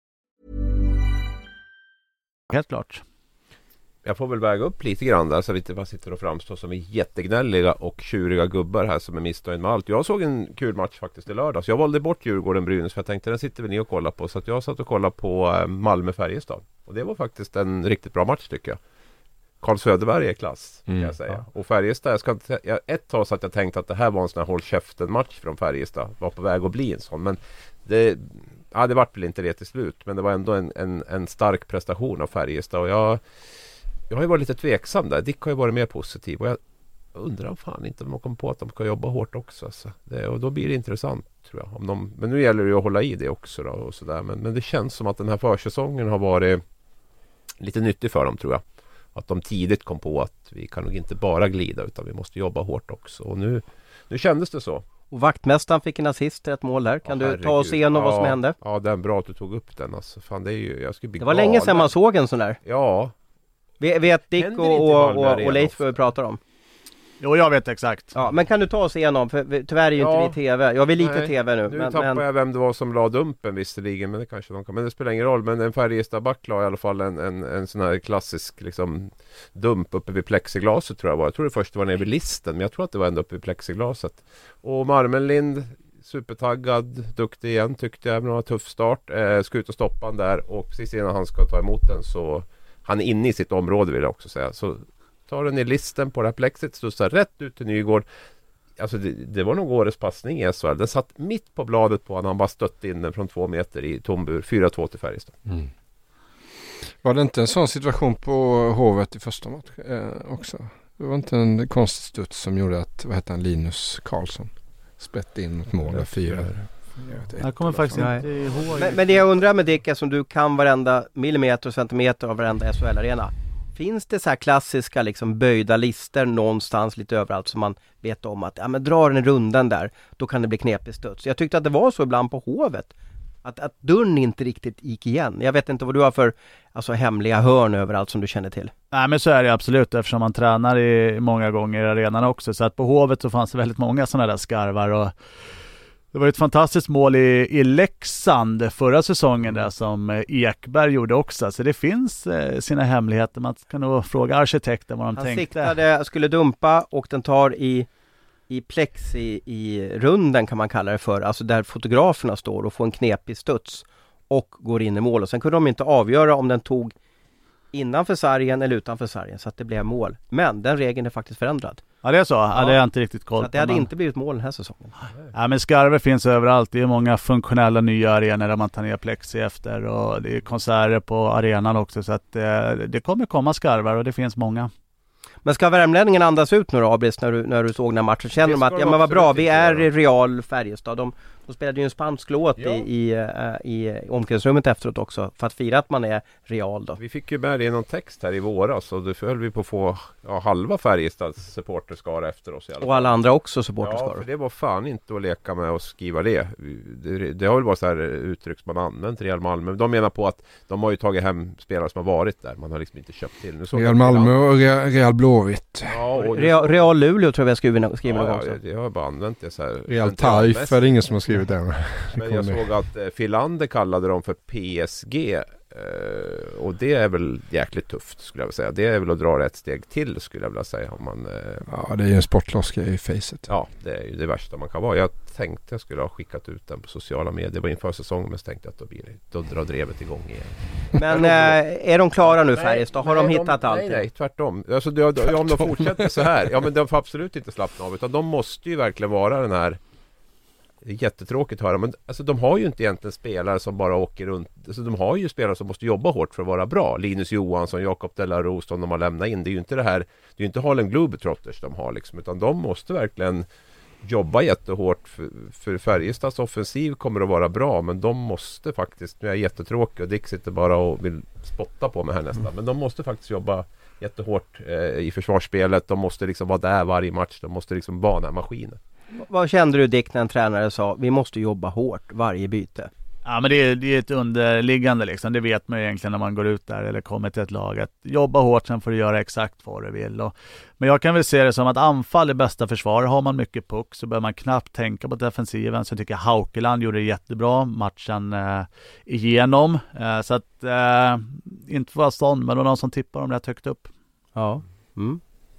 Helt klart. Jag får väl väga upp lite grann där så vi inte bara sitter och framstår som jättegnälliga och tjuriga gubbar här som är missnöjd med allt. Jag såg en kul match faktiskt i lördags. Jag valde bort Djurgården-Brynäs för jag tänkte den sitter väl ni och kollar på. Så att jag satt och kollade på Malmö-Färjestad. Och det var faktiskt en riktigt bra match tycker jag. Carl Söderberg är klass kan mm. jag säga. Och Färjestad, jag ska inte, jag, ett tag så att jag tänkte att det här var en sån här håll käften-match från Färjestad. Var på väg att bli en sån. Men det, ja, det vart väl inte det till slut. Men det var ändå en, en, en stark prestation av Färjestad. Och jag... Jag har ju varit lite tveksam där. Dick har ju varit mer positiv. Och jag undrar fan inte om de kommer på att de ska jobba hårt också. Alltså. Det, och då blir det intressant tror jag. Om de, men nu gäller det ju att hålla i det också. Då, och så där. Men, men det känns som att den här försäsongen har varit lite nyttig för dem tror jag. Att de tidigt kom på att vi kan nog inte bara glida utan vi måste jobba hårt också. Och nu, nu kändes det så. Och vaktmästaren fick en assist, ett mål där. Kan ja, du ta oss igenom ja, vad som hände? Ja, det är bra att du tog upp den. Alltså. Fan, det är ju, jag skulle bli det var galen. länge sedan man såg en sån där. Ja. Vet Dick och, och, och, och Leif vad vi pratar om? Jo, jag vet exakt. Ja, men kan du ta oss igenom? För vi, tyvärr är ju ja, inte vi tv. Jag vill lite nej, tv nu. Nu men, tappar men... jag vem det var som la dumpen visserligen. Men det kanske de kan. Men det spelar ingen roll. Men en Färjestad-back la i alla fall en, en, en sån här klassisk liksom, dump uppe vid plexiglaset tror jag var. Jag tror det först var nere vid listen. Men jag tror att det var ändå uppe vid plexiglaset. Och Marmenlind, supertaggad, duktig igen tyckte jag. Men en tuff start. Eh, ska ut och stoppa han där. Och precis innan han ska ta emot den så... Han är inne i sitt område vill jag också säga. Så tar den i listen på det här plexit. Studsar rätt ut till Nygård. Alltså det, det var nog årets passning i S H L. Den satt mitt på bladet på honom. Han bara stötte in den från två meter i tombur. fyra två till Färjestad. Mm. Var det inte en sån situation på Hovet i första match eh, också? Det var inte en konstig studs som gjorde att, vad heter han, Linus Karlsson sprätte in mot mål. Fyra. Jag, jag kommer faktiskt inte ihåg. Men, men det jag undrar med Dick, som du kan varenda millimeter och centimeter av varenda S H L-arena. Finns det så här klassiska liksom böjda lister någonstans lite överallt som man vet om att ja, men drar den rundan där, då kan det bli knepig studs. Jag tyckte att det var så ibland på Hovet. Att, att dörren inte riktigt gick igen. Jag vet inte vad du har för alltså, hemliga hörn överallt som du känner till. Nej, men så är det absolut eftersom man tränar i många gånger i arenan också. Så att på Hovet så fanns det väldigt många sådana där skarvar och det var ett fantastiskt mål i, i Leksand förra säsongen där som Ekberg gjorde också. Så det finns eh, sina hemligheter. Man kan nog fråga arkitekten vad de Han tänkte. Han siktade, skulle dumpa och den tar i, i plex i, i runden kan man kalla det för. Alltså där fotograferna står och får en knepig studs och går in i mål. Och sen kunde de inte avgöra om den tog innanför sargen eller utanför sargen så att det blev mål. Men den regeln är faktiskt förändrad. Ja, det är så. Ja, ja det är inte riktigt koll. Så att det hade man... inte blivit mål den här säsongen. Ja, men skarver finns överallt. Det är många funktionella nya arenor där man tar ner plexi efter och det är konserter på arenan också så att eh, det kommer komma skarvar och det finns många. Men ska värmlänningen andas ut nu då, Abris, när du, när du såg den här matchen? Känner de att, ja men vad bra, vi är i Real Färjestad. De, de spelade ju en spansk låt ja. i, i, i, i omklädningsrummet efteråt också, för att fira att man är Real då. Vi fick ju med det i någon text här i våras och då höll vi på att få ja, halva Färjestads supporterskara efter oss i alla fall. Och alla andra också supporterskara. Ja, för det var fan inte att leka med och skriva det. Det, det har väl varit så här uttryck som man använt Real Malmö. De menar på att de har ju tagit hem spelare som har varit där. Man har liksom inte köpt till. Nu såg Real Malmö och Real, Real Blåvitt. Ja, och Real, Real Luleå tror jag vi har skrivit, skrivit ja, någon gång. Ja, jag har bara använt det så här. Real Taif är det ingen som har skrivit det. Men jag såg att eh, Philander kallade dem för P S G eh, och det är väl jäkligt tufft skulle jag vilja säga. Det är väl att dra ett steg till skulle jag vilja säga. Om man, eh, ja, det är ju en sportloska i facet. Ja, det är ju det värsta man kan vara. Jag tänkte jag skulle ha skickat ut den på sociala medier. Det var inför säsongen men så tänkte jag att då, blir det, då drar drevet igång igen. Men eh, är de klara nu Färjestad? Har nej, de hittat de, allt? Nej, nej, tvärtom. Alltså, det, tvärtom. Om de fortsätter så här, ja men de får absolut inte slappna av utan de måste ju verkligen vara den här. Det är jättetråkigt att höra, men alltså, de har ju inte egentligen spelare som bara åker runt. Alltså, de har ju spelare som måste jobba hårt för att vara bra. Linus Johansson, Jakob De La Rose som de har lämnat in. Det är ju inte det här, det är ju inte Harlem Globetrotters de har liksom, utan de måste verkligen jobba jättehårt för, för Färjestads offensiv kommer att vara bra, men de måste faktiskt, nu är jag jättetråkig och Dick sitter bara och vill spotta på mig här nästan, men de måste faktiskt jobba jättehårt eh, i försvarsspelet. De måste liksom vara där varje match, de måste liksom vara den här maskinen. Vad kände du Dick när en tränare sa vi måste jobba hårt varje byte? Ja men det är, det är ett underliggande liksom, det vet man ju egentligen när man går ut där eller kommer till ett lag, att jobba hårt sen får du göra exakt vad du vill. Och, men jag kan väl se det som att anfall är bästa försvar. Har man mycket puck så bör man knappt tänka på defensiven, så jag tycker Haukeland gjorde det jättebra matchen eh, igenom, eh, så att eh, inte vara sån, men då någon som tippar dem rätt högt upp. Ja, mm.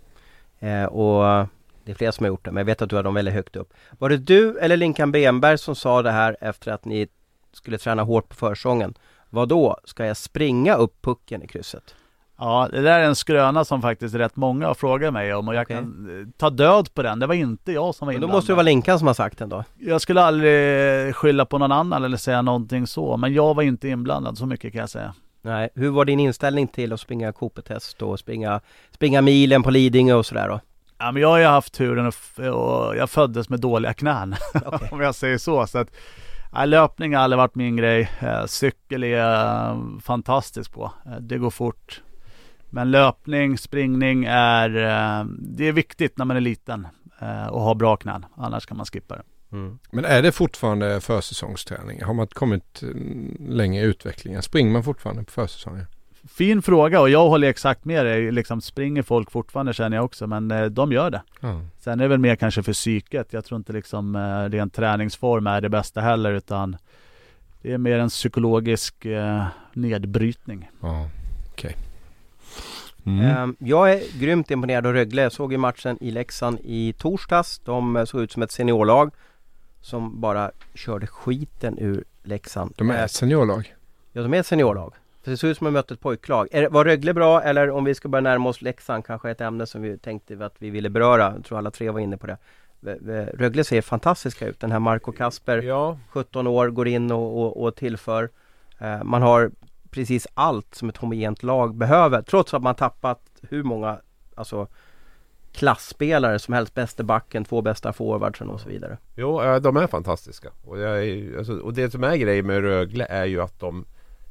eh, och det är flera som har gjort det, men jag vet att du har dem väldigt högt upp. Var det du eller Linkan Bremberg som sa det här efter att ni skulle träna hårt på försången? Vad då? Ska jag springa upp pucken i krysset? Ja, det där är en skröna som faktiskt rätt många har frågat mig om och jag okay. kan ta död på den. Det var inte jag som var inblandad. Då måste det vara Linkan som har sagt den då. Jag skulle aldrig skylla på någon annan eller säga någonting så, men jag var inte inblandad, så mycket kan jag säga. Nej, hur var din inställning till att springa Cooper-test och springa, springa milen på Lidingö och sådär då? Ja, men jag har ju haft turen och, och jag föddes med dåliga knän, okay. om jag säger så. Så att, ja, löpning har aldrig varit min grej. Eh, cykel är jag fantastisk på. Eh, det går fort. Men löpning, springning är, eh, det är viktigt när man är liten eh, och har bra knän. Annars kan man skippa det. Mm. Men är det fortfarande försäsongsträning? Har man kommit längre i utvecklingen? Springer man fortfarande på försäsongen? Fin fråga och jag håller exakt med dig. Liksom springer folk fortfarande, känner jag också, men eh, de gör det. Mm. Sen är det väl mer kanske för psyket. Jag tror inte liksom eh, ren träningsform är det bästa heller, utan det är mer en psykologisk eh, nedbrytning. Ja, okej. Okay. Mm. Jag är grymt imponerad av Rögle. Jag såg ju matchen i Leksand i torsdags. De såg ut som ett seniorlag som bara körde skiten ur Leksand. De är ett seniorlag? Ja, de är ett seniorlag. För det ser ut som att möta ett pojklag. Är, var Rögle bra, eller om vi ska börja närma oss Leksand, kanske ett ämne som vi tänkte att vi ville beröra. Jag tror alla tre var inne på det. Rögle ser fantastiska ut. Den här Marco Kasper, ja. sjutton år, går in och, och, och tillför. Uh, man har precis allt som ett homogent lag behöver. Trots att man tappat hur många alltså, klassspelare som helst. Bästa backen, två bästa forwardsen och så vidare. Jo, de är fantastiska. Och, jag är, alltså, och det som är grejen med Rögle är ju att de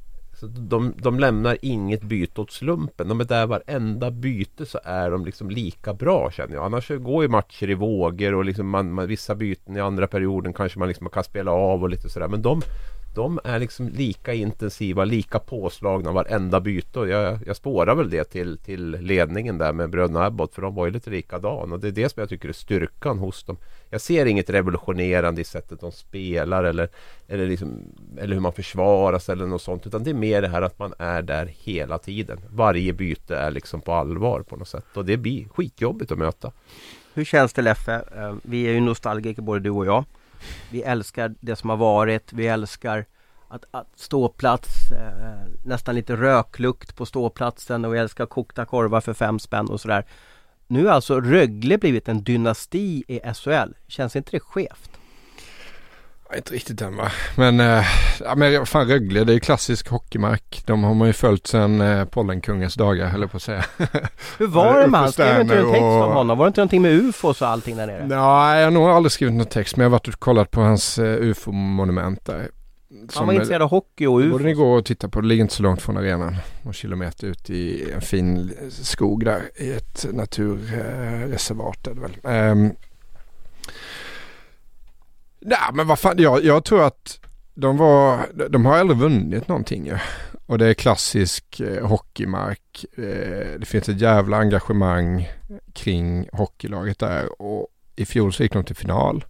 De, de lämnar inget byte åt slumpen. De är där varenda byte, så är de liksom lika bra, känner jag. Annars går ju matcher i vågor och liksom man, man, vissa byten i andra perioden kanske man liksom kan spela av och lite sådär. Men de, de är liksom lika intensiva, lika påslagna varenda byte. Och jag, jag spårar väl det till, till ledningen där med bröderna Abbott, för de var ju lite likadan. Och det är det som jag tycker är styrkan hos dem. Jag ser inget revolutionerande i sättet de spelar eller, eller, liksom, eller hur man försvaras eller något sånt, utan det är mer det här att man är där hela tiden. Varje byte är liksom på allvar på något sätt, och det blir skitjobbigt att möta. Hur känns det, Leffe? Vi är ju nostalgiker både du och jag. Vi älskar det som har varit, vi älskar att, att ståplats, eh, nästan lite röklukt på ståplatsen och jag älskar kokta korvar för fem spänn och sådär. Nu har alltså Rögle blivit en dynasti i S H L. Känns inte det skevt? Ja, inte riktigt än va. Men, äh, ja, men fan Rögle, det är ju klassisk hockeymark. De har man ju följt sedan äh, Pollenkungens dagar, höll jag på att säga. Hur var det med han? Skrev inte en text om honom? Var det inte någonting med U F O och allting där nere? Nej, jag har nog aldrig skrivit någon text, men jag har varit och kollat på hans uh, U F O-monument där. Han var intresserad av hockey och U F O. Borde ni gå och titta på, det ligger inte så långt från arenan. Någon kilometer ut i en fin skog där i ett naturreservat är det väl. Um, nej men vad fan, jag, jag tror att de var, de har aldrig vunnit någonting ju. Och det är klassisk eh, hockeymark. Eh, det finns ett jävla engagemang kring hockeylaget där. Och i fjol så gick de till final.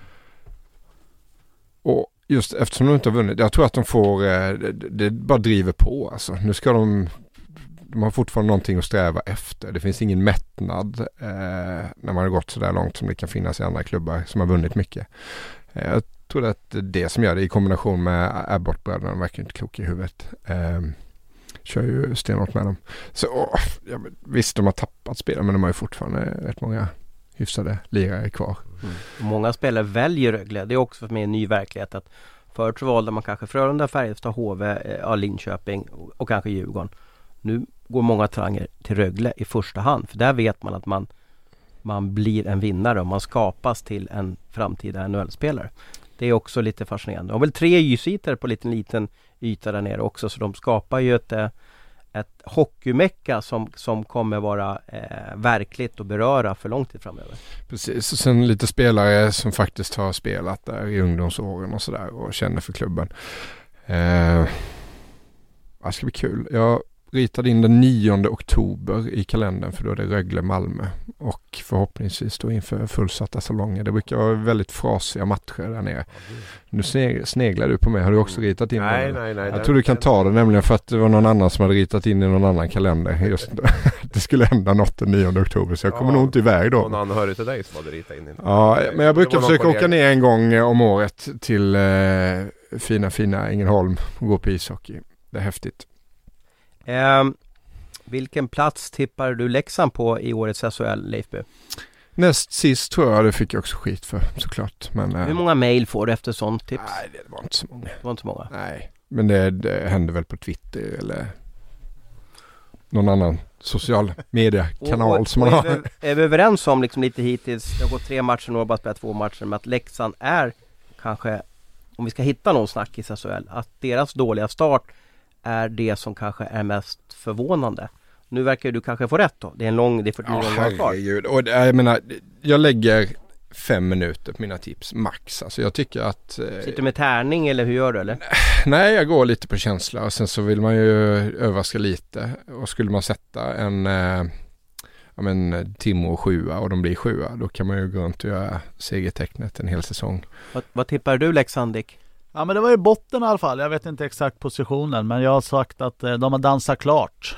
Och just eftersom de inte har vunnit, jag tror att de får, eh, det, det bara driver på alltså. Nu ska de, de har fortfarande någonting att sträva efter. Det finns ingen mättnad eh, när man har gått så där långt som det kan finnas i andra klubbar som har vunnit mycket. Eh, jag tror att det som gör det i kombination med Abbott-bröderna, de verkar inte kloka i huvudet. Eh, kör ju stenhårt med dem. Så åh, ja, visst, de har tappat spel, men de har ju fortfarande rätt många hyfsade lirare kvar. Mm. Många spelare väljer Rögle. Det är också för mig en ny verklighet att förut så valde man kanske Frölunda, Färjestad, H V, eh, Linköping och, och kanske Djurgården. Nu går många talanger till Rögle i första hand. För där vet man att man, man blir en vinnare och man skapas till en framtida N H L-spelare. Det är också lite fascinerande. De har väl tre ytor på liten liten yta där nere också. Så de skapar ju ett, ett hockeymecka som, som kommer vara eh, verkligt och beröra för lång tid framöver. Precis, och sen lite spelare som faktiskt har spelat där i ungdomsåren och sådär och känner för klubben. Eh, det ska bli kul. Jag ritade in den nionde oktober i kalendern för då är det Rögle-Malmö och förhoppningsvis då inför fullsatta salonger. Det brukar vara väldigt frasiga matcher där nere. Nu sneglar du på mig. Har du också ritat in nej, den? Nej, nej. Jag tror du kan ta det nämligen för att det var någon annan som hade ritat in i någon annan kalender. Just det skulle hända något den nionde oktober så jag kommer ja, nog inte iväg då. Någon anhörig till dig som hade ritat in. Ja, men jag brukar försöka åka ner en gång om året till eh, fina, fina Ängelholm och gå på ishockey. Det är häftigt. Um, vilken plats tippar du Leksand på i årets S H L, Leifby? Näst sist tror jag, det fick jag också skit för såklart. Men, hur många mejl får du efter sånt tips? Nej, det var inte så många. Det var inte så många? Nej, men det, det hände väl på Twitter eller någon annan social media-kanal och, och, som man har. Är vi, är vi överens om liksom lite hittills, det har gått tre matcher och har bara spelat två matcher, med att Leksand är kanske, om vi ska hitta någon snack i S H L, att deras dåliga start är det som kanske är mest förvånande. Nu verkar du kanske få rätt då. Det är en lång, det är fyrtionio gånger kvar. Och jag menar, jag lägger fem minuter på mina tips, max. Alltså jag tycker att... Eh, Sitter du med tärning eller hur gör du eller? Nej, jag går lite på känsla och sen så vill man ju överraska lite. Och skulle man sätta en... Eh, ja men Timrå sjua och de blir sjua, då kan man ju gå runt och göra segertecknet en hel säsong. Vad, vad tippar du Leksand, Dick? Ja men det var ju botten i alla fall. Jag vet inte exakt positionen, men jag har sagt att eh, de har dansat klart.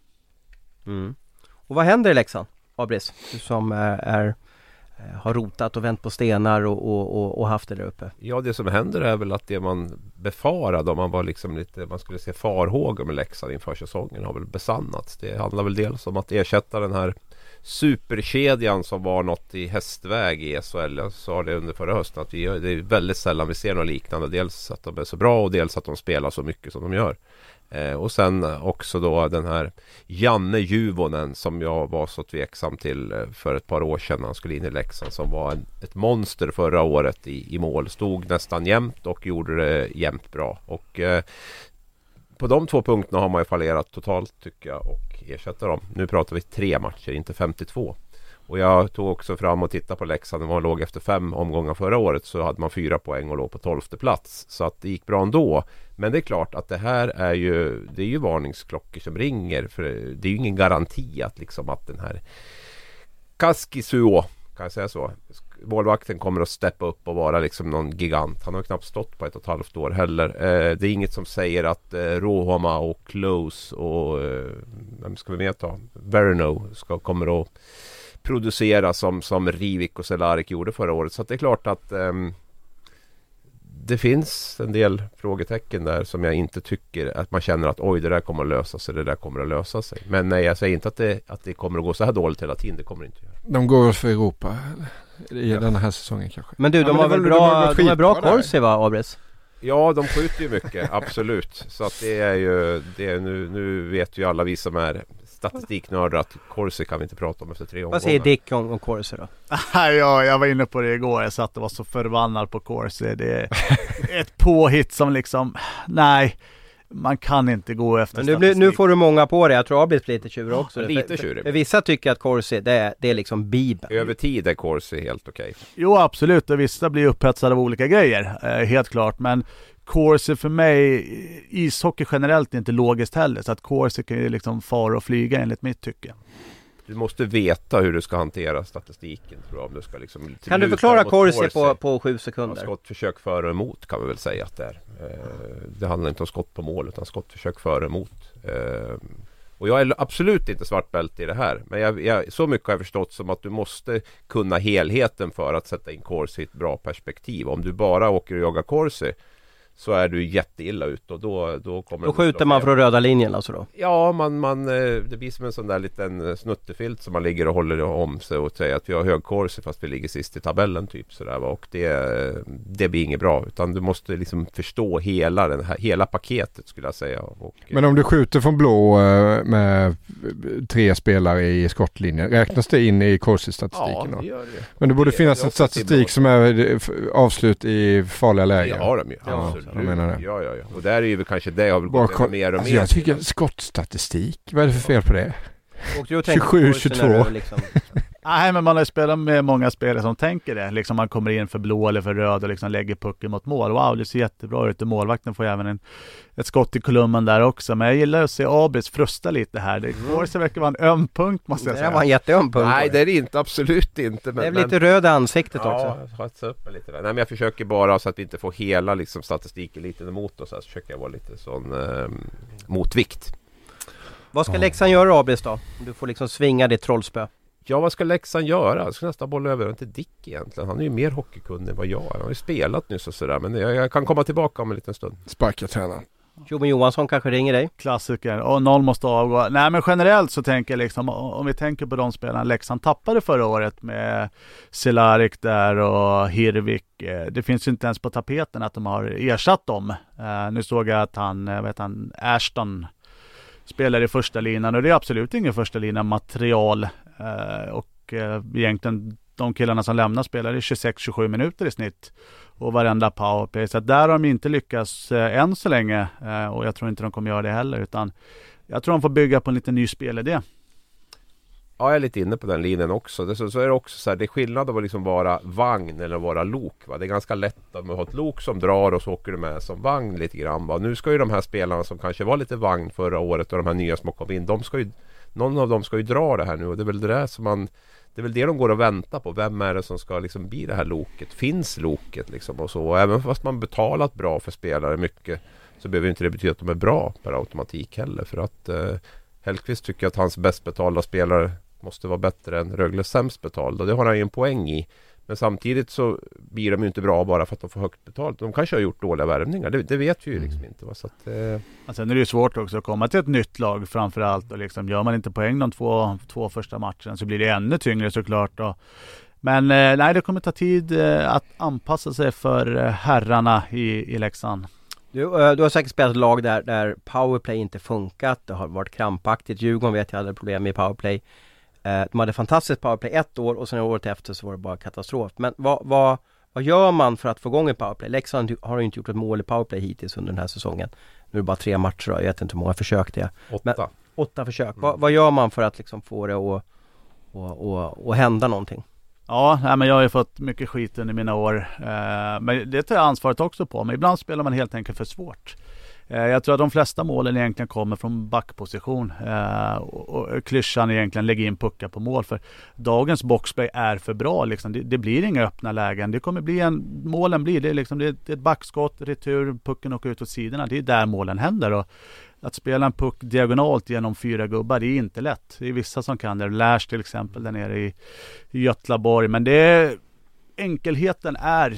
Mm. Och vad händer i Leksand, Abris? Du som eh, är, eh, har rotat och vänt på stenar och, och, och, och haft det där uppe. Ja, det som händer är väl att det man befarade, om man var liksom lite, man skulle se farhågor med Leksand inför säsongen, har väl besannats. Det handlar väl dels om att ersätta den här superkedjan som var något i hästväg i S H L. Jag sa det under förra hösten att vi, det är väldigt sällan vi ser något liknande. Dels att de är så bra och dels att de spelar så mycket som de gör. Eh, och sen också då den här Janne Juvonen som jag var så tveksam till för ett par år sedan när han skulle in i Leksand, som var en, ett monster förra året i, i mål. Stod nästan jämnt och gjorde det jämnt bra. Och eh, på de två punkterna har man ju fallerat totalt tycker jag och ersätta dem. Nu pratar vi tre matcher, inte femtiotvå. Och jag tog också fram och tittade på Leksand. När man låg efter fem omgångar förra året så hade man fyra poäng och låg på tolfte plats. Så att det gick bra ändå. Men det är klart att det här är ju, det är ju varningsklockor som ringer. För det är ju ingen garanti att liksom att den här Kaskisuo, kan jag säga så, målvakten kommer att steppa upp och vara liksom någon gigant. Han har knappt stått på ett och ett halvt år heller. Eh, det är inget som säger att eh, Rohama och Close och eh, vem ska vi med ta? Verno ska, kommer att producera som, som Rivik och Cehlárik gjorde förra året. Så att det är klart att eh, det finns en del frågetecken där som jag inte tycker att man känner att oj, det där kommer att lösa sig, det där kommer att lösa sig. Men nej, jag säger inte att det, att det kommer att gå så här dåligt hela tiden, det kommer det inte göra. De går för Europa i ja. den här säsongen kanske. Men du, de ja, men har väl bra, de har bra Corsi va, Abres? Ja, de skjuter ju mycket, absolut. Så att det är ju, det är, nu, nu vet ju alla vi som är statistiknördar att Corsi kan vi inte prata om efter tre omgångar. Vad säger Dick om, om Corsi då? ja, jag var inne på det igår, jag satt och var så förbannad på Corsi. Det är ett påhitt som liksom, nej, man kan inte gå efter men nu, nu får du många på det, jag tror Abis blir lite tjurig också. Lite tjurig. För vissa tycker att Corsi, det är, det är liksom bibeln. Över tid är Corsi helt okej. Okay. Jo, absolut, och vissa blir upphetsade av olika grejer, eh, helt klart, men Corsi för mig, ishockey generellt är inte logiskt heller, så att Corsi kan ju liksom fara och flyga enligt mitt tycke. Du måste veta hur du ska hantera statistiken, tror jag, om du ska liksom... Kan du förklara Corsi på, på sju sekunder? Skottförsök före och emot kan vi väl säga att det är. Det handlar inte om skott på mål utan skottförsök före och emot. Och jag är absolut inte svartbälte i det här, men jag, jag, så mycket har jag förstått som att du måste kunna helheten för att sätta in Corsi i ett bra perspektiv. Om du bara åker och jagar Corsi så är du jätteilla ut och då, då kommer... Då skjuter man från röda linjen alltså då? Ja, man, man, det blir som en sån där liten snuttefilt som man ligger och håller om sig och säger att vi har hög Corsi fast vi ligger sist i tabellen typ sådär. Och det, det blir inget bra, utan du måste liksom förstå hela, den här, hela paketet skulle jag säga. Och, men om du skjuter från blå med tre spelare i skottlinjen, räknas det in i Corsi-statistiken? Ja, det gör det. Men det borde det finnas en statistik som är avslut i farliga lägen. Det har de ju. Ja. Jag menar det. Ja, ja, ja. Och där är ju kanske det har väl gått kon- mer och alltså mer. Jag tycker skottstatistik, vad är det för fel på det? tjugosju tjugotvå Liksom. Nej, men man har ju spelat med många spelare som tänker det. Liksom man kommer in för blå eller för röd och liksom lägger pucken mot mål. Wow, det ser jättebra ut. Målvakten får även en, ett skott i kolumnen där också. Men jag gillar att se Abis frusta lite här. Det går så verkar vara en öm punkt, måste jag säga. Det var en jätteöm punkt. Nej, det är det inte, absolut inte. Men, det är lite röd i ansiktet ja, också. Ja, jag upp lite där. Nej, men jag försöker bara så att vi inte får hela liksom, statistiken lite emot oss. Så försöker jag vara lite sån eh, motvikt. Vad ska Leksand göra, Abis då? Du får liksom svinga ditt trollspö. Ja, vad ska Leksand göra? Jag ska nästan bolla över till Dick egentligen. Han är ju mer hockeykunnig än vad jag är. Han har ju spelat nyss och sådär. Men jag, jag kan komma tillbaka om en liten stund. Sparka tränaren. Johan Johansson kanske ringer dig. Klassiker. Och noll måste avgå. Nej, men generellt så tänker jag liksom, om vi tänker på de spelarna Leksand tappade förra året med Cehlárik där och Hirvik. Det finns ju inte ens på tapeten att de har ersatt dem. Uh, nu såg jag att han, vet han, Ashton spelar i första linan och det är absolut ingen första linan material. Uh, och uh, egentligen de killarna som lämnar spelar i tjugosex tjugosju minuter i snitt och varenda powerplay. Så där har de inte lyckats uh, än så länge uh, och jag tror inte de kommer göra det heller, utan jag tror de får bygga på en liten ny spelidé. Ja, jag är lite inne på den linjen också. Det, så, så är det också så här, det är skillnad att liksom vara vagn eller vara lok. Va? Det är ganska lätt att man har ett lok som drar och så åker du med som vagn lite grann. Va? Nu ska ju de här spelarna som kanske var lite vagn förra året och de här nya som kom in, de ska ju, någon av dem ska ju dra det här nu och det är väl det där som man, det är väl det de går och väntar på. Vem är det som ska liksom bli det här loket? Finns loket liksom och så. Och även fast man betalat bra för spelare mycket så behöver inte det betyda att de är bra per automatik heller. För att eh, Hellqvist tycker att hans bäst betalda spelare måste vara bättre än Rögles sämst betalda. Det har han ju en poäng i. Men samtidigt så blir de ju inte bra bara för att de får högt betalt. De kanske har gjort dåliga värvningar. Det, det vet vi ju liksom inte. Va? Så att, eh... alltså, nu är det ju svårt också att komma till ett nytt lag framförallt. Och liksom, gör man inte poäng de två, två första matcherna så blir det ännu tyngre såklart. Då. Men eh, nej, det kommer ta tid eh, att anpassa sig för eh, herrarna i, i Leksand. Du, du har säkert spelat lag där, där powerplay inte funkat. Det har varit krampaktigt. Djurgården vet jag hade problem med powerplay. De hade fantastiskt powerplay ett år och sen året efter så var det bara katastrof. Men vad, vad, vad gör man för att få igång i powerplay? Leksand har ju inte gjort ett mål i powerplay hittills under den här säsongen. Nu är det bara tre matcher då. Jag vet inte hur många försök det är. Åtta. Men, åtta försök. Mm. Vad, vad gör man för att liksom få det att och, och, och hända någonting? Ja, nej, men jag har ju fått mycket skit under mina år. Eh, men det tar jag ansvaret också på. Men ibland spelar man helt enkelt för svårt. Jag tror att de flesta målen egentligen kommer från backposition eh, och, och klyschan egentligen lägger in puckar på mål, för dagens boxplay är för bra liksom. det, det blir inga öppna lägen, det kommer bli en, målen blir det, liksom, det är ett backskott, retur, pucken åker ut åt sidorna, det är där målen händer. Och att spela en puck diagonalt genom fyra gubbar, det är inte lätt. Det är vissa som kan det, Lärs till exempel där nere i, i Götlaborg, men det är, enkelheten är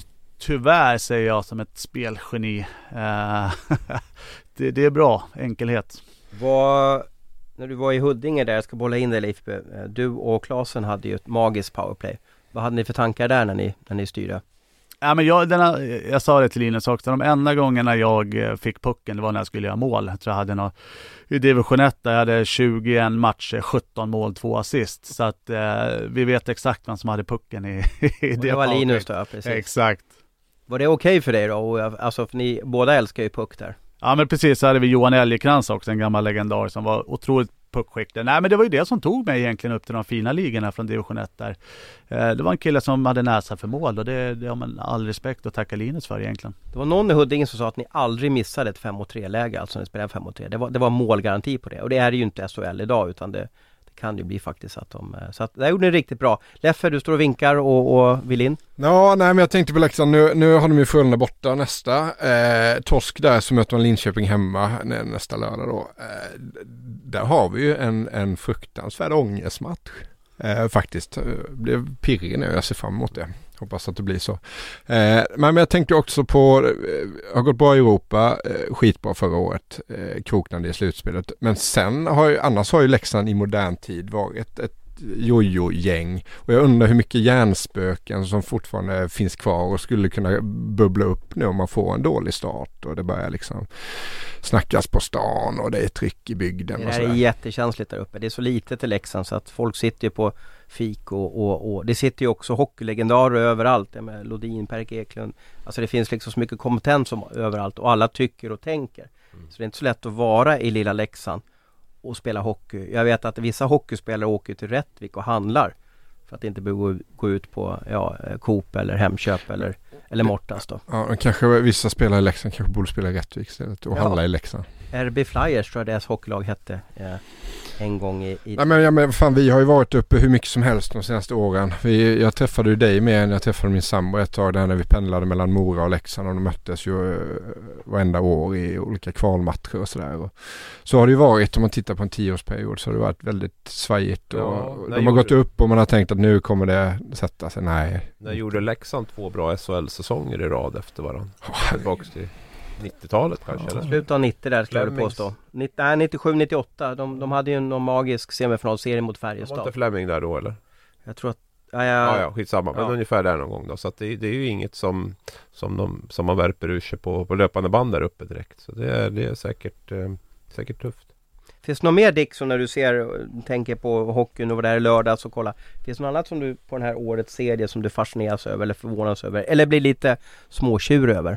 tyvärr säger jag som ett spelgeni. Eh, det, det är bra, enkelhet. Vad, när du var i Huddinge där, jag ska bolla in dig Leif, du och Klasen hade ju ett magiskt powerplay. Vad hade ni för tankar där när ni, när ni styrde? Ja, men jag, denna, jag sa det till Linus också, de enda gångerna jag fick pucken, det var när jag skulle göra mål. Jag tror jag hade något, i division ett där jag hade tjugoett matcher, sjutton mål, två assist. Så att eh, vi vet exakt vem som hade pucken i, i det. Det var Linus då, precis. Exakt. Var det okej okay för dig då? Alltså, för ni båda älskar ju puck där. Ja, men precis, så hade vi Johan Elgekrans också, en gammal legendar som var otroligt puckskicklig. Nej, men det var ju det som tog mig egentligen upp till de fina ligorna från division ett där. Eh, det var en kille som hade näsa för mål och det, det har man all respekt att tacka Linus för egentligen. Det var någon i Huddinge som sa att ni aldrig missade ett fem mot tre-läge, alltså när ni spelade fem mot tre. Det var, det var målgaranti på det och det är ju inte S H L idag utan det, det kan ju bli faktiskt att de... Så att det gjorde ni riktigt bra. Leffe, du står och vinkar och, och vill in. Ja, nej men jag tänkte på Leksand, nu, nu har de ju Frölunda borta nästa. Eh, torsk där så möter man Linköping hemma nä, nästa lördag då. Eh, där har vi ju en, en fruktansvärd ångestmatch. Eh, faktiskt. Det blev pirrig nu, jag ser fram emot det. Hoppas att det blir så. Eh, men jag tänkte också på, eh, har gått bra i Europa, eh, skitbra förra året, eh, kroknande i slutspelet. Men sen har ju, annars har ju Leksand i modern tid varit ett jojo-gäng. Och jag undrar hur mycket hjärnspöken som fortfarande finns kvar och skulle kunna bubbla upp nu om man får en dålig start och det börjar liksom snackas på stan och det är tryck i bygden. Det och är jättekänsligt där uppe. Det är så litet i Leksand så att folk sitter ju på fik och, och, och det sitter ju också hockeylegendarer överallt. Med Lodin, Per Eklund. Alltså det finns liksom så mycket kompetens som, överallt och alla tycker och tänker. Mm. Så det är inte så lätt att vara i lilla Leksand och spela hockey. Jag vet att vissa hockeyspelare åker till Rättvik och handlar för att inte behöva gå ut på ja, Coop eller Hemköp eller, eller Mortans då. Ja, kanske vissa spelare i Leksand kanske borde spela i Rättvik istället och ja. handla i Leksand. R B Flyers tror jag deras hockeylag hette eh, en gång i... i... Nej, men, ja, men fan, vi har ju varit uppe hur mycket som helst de senaste åren. Vi, jag träffade ju dig mer än jag träffade min sambo ett tag där när vi pendlade mellan Mora och Leksand och de möttes ju uh, varenda år i olika kvalmatcher och sådär. Och så har det ju varit, om man tittar på en tioårsperiod så har det varit väldigt svajigt och ja, de har gått du... upp och man har tänkt att nu kommer det sätta sig. Nej. När gjorde Leksand två bra S H L-säsonger i rad efter varandra? Tillbaka till nittiotalet kanske? Ja. Slutet av nittio där skulle jag påstå. Nej, nittiosju nittiåtta. De, de hade ju någon magisk semifinalserie mot Färjestad. Var inte Fleming där då eller? Jag tror att... Ja, ja, ja, ja skitsamma. Men ja. ungefär där någon gång då. Så att det, det är ju inget som, som, de, som man värper ur sig på, på löpande band där uppe direkt. Så det är, det är säkert, eh, säkert tufft. Finns det något mer Dickson när du ser, tänker på hockeyn och vad det är lördags och kolla? Finns det något annat som du på den här årets serie som du fascineras över eller förvånas över? Eller blir lite småtjur över?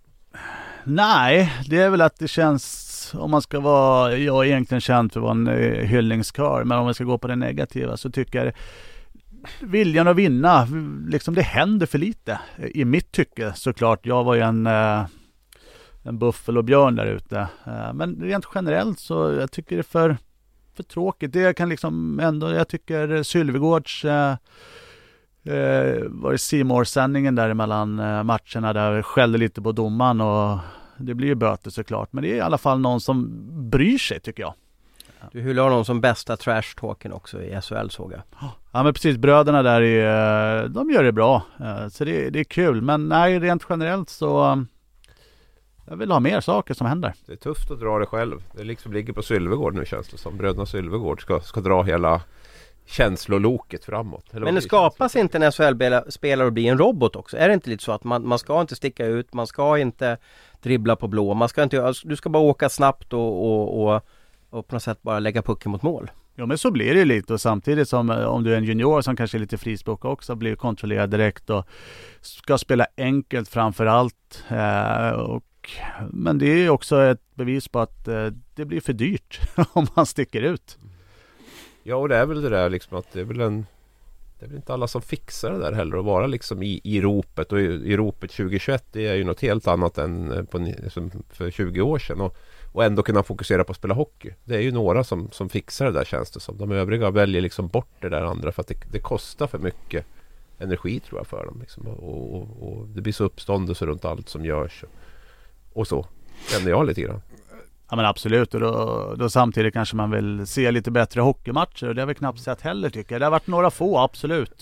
Nej, det är väl att det känns, om man ska vara, jag är egentligen känd för att vara en uh, hyllningskör, men om man ska gå på det negativa så tycker jag viljan att vinna, liksom det händer för lite i mitt tycke såklart. Jag var ju en, uh, en buffel och björn där ute, uh, men rent generellt så jag tycker det är för, för tråkigt. Det kan liksom ändå, jag tycker Sylvegårds uh, Uh, var det C More-sändningen där mellan uh, matcherna där skällde lite på domaren och det blir ju böter såklart, men det är i alla fall någon som bryr sig tycker jag. Du hyllar någon som bästa trash-talken också i S H L såg jag. Ja men precis, bröderna där är, de gör det bra, uh, så det, det är kul, men nej rent generellt så um, jag vill ha mer saker som händer. Det är tufft att dra det själv, det liksom ligger på Sylvegård nu känns det som, bröderna Sylvegård ska, ska dra hela känsloloket framåt. Eller men det skapas inte en S H L-spelare och bli en robot också? Är det inte lite så att man, man ska inte sticka ut, man ska inte dribbla på blå, man ska inte, du ska bara åka snabbt och, och, och, och på något sätt bara lägga pucken mot mål? Ja men så blir det lite, och samtidigt som om du är en junior som kanske är lite frispråk också blir kontrollerad direkt och ska spela enkelt framför allt. Eh, och, men det är också ett bevis på att eh, det blir för dyrt om man sticker ut. Ja, och det är väl det där liksom att det är väl en det är väl inte alla som fixar det där heller att vara liksom i, i ropet, och i, i ropet tjugohundratjugoett det är ju något helt annat än på, liksom för tjugo år sedan och, och ändå kunna fokusera på att spela hockey. Det är ju några som, som fixar det där känns det som. De övriga väljer liksom bort det där andra för att det, det kostar för mycket energi tror jag för dem liksom. och, och, och det blir så uppståndelse runt allt som görs och, och så känner jag lite grann. Ja men absolut, och då, då samtidigt kanske man vill se lite bättre hockeymatcher och det har vi knappt sett heller tycker jag. Det har varit några få, absolut.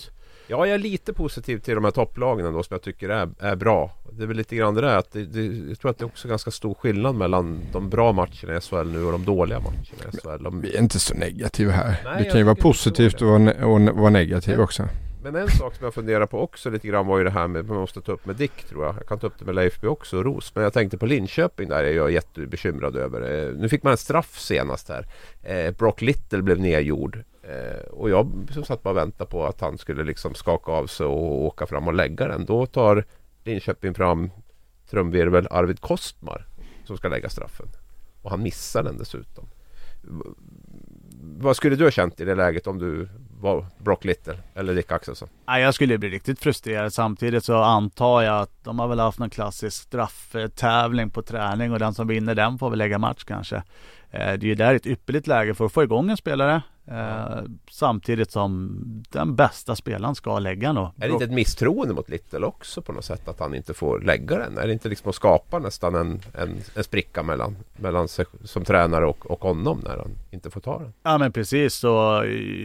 Ja, jag är lite positiv till de här topplagen ändå, som jag tycker är, är bra. Det är väl lite grann det där att det, det, jag tror att det är också ganska stor skillnad mellan de bra matcherna i S H L nu och de dåliga matcherna i S H L. De... Vi är inte så negativa här. Nej, det kan ju vara positivt och vara, och vara negativ ja. också. Men en sak som jag funderar på också lite grann var ju det här med, man måste ta upp med Dick tror jag. Jag kan ta upp det med Leif B också och Ros. Men jag tänkte på Linköping, där är jag jättebekymrad över. Nu fick man en straff senast här. Eh, Brock Little blev nedgjord. Eh, och jag som satt bara vänta på att han skulle liksom skaka av sig och åka fram och lägga den. Då tar Linköping fram trumvirvel Arvid Kostmar som ska lägga straffen. Och han missar den dessutom. V- vad skulle du ha känt i det läget om du var Brock Little eller Dick Axelsson? Nej, jag skulle bli riktigt frustrerad. Samtidigt så antar jag att de har väl haft någon klassisk strafftävling på träning och den som vinner den får väl lägga match kanske. Det är ju där ett ypperligt läge för att få igång en spelare eh, samtidigt som den bästa spelaren ska lägga då. Är det inte ett misstroende mot Little också på något sätt att han inte får lägga den? Är det inte liksom att skapa nästan en, en, en spricka mellan, mellan sig som tränare och, och honom när han inte får ta den? Ja men precis så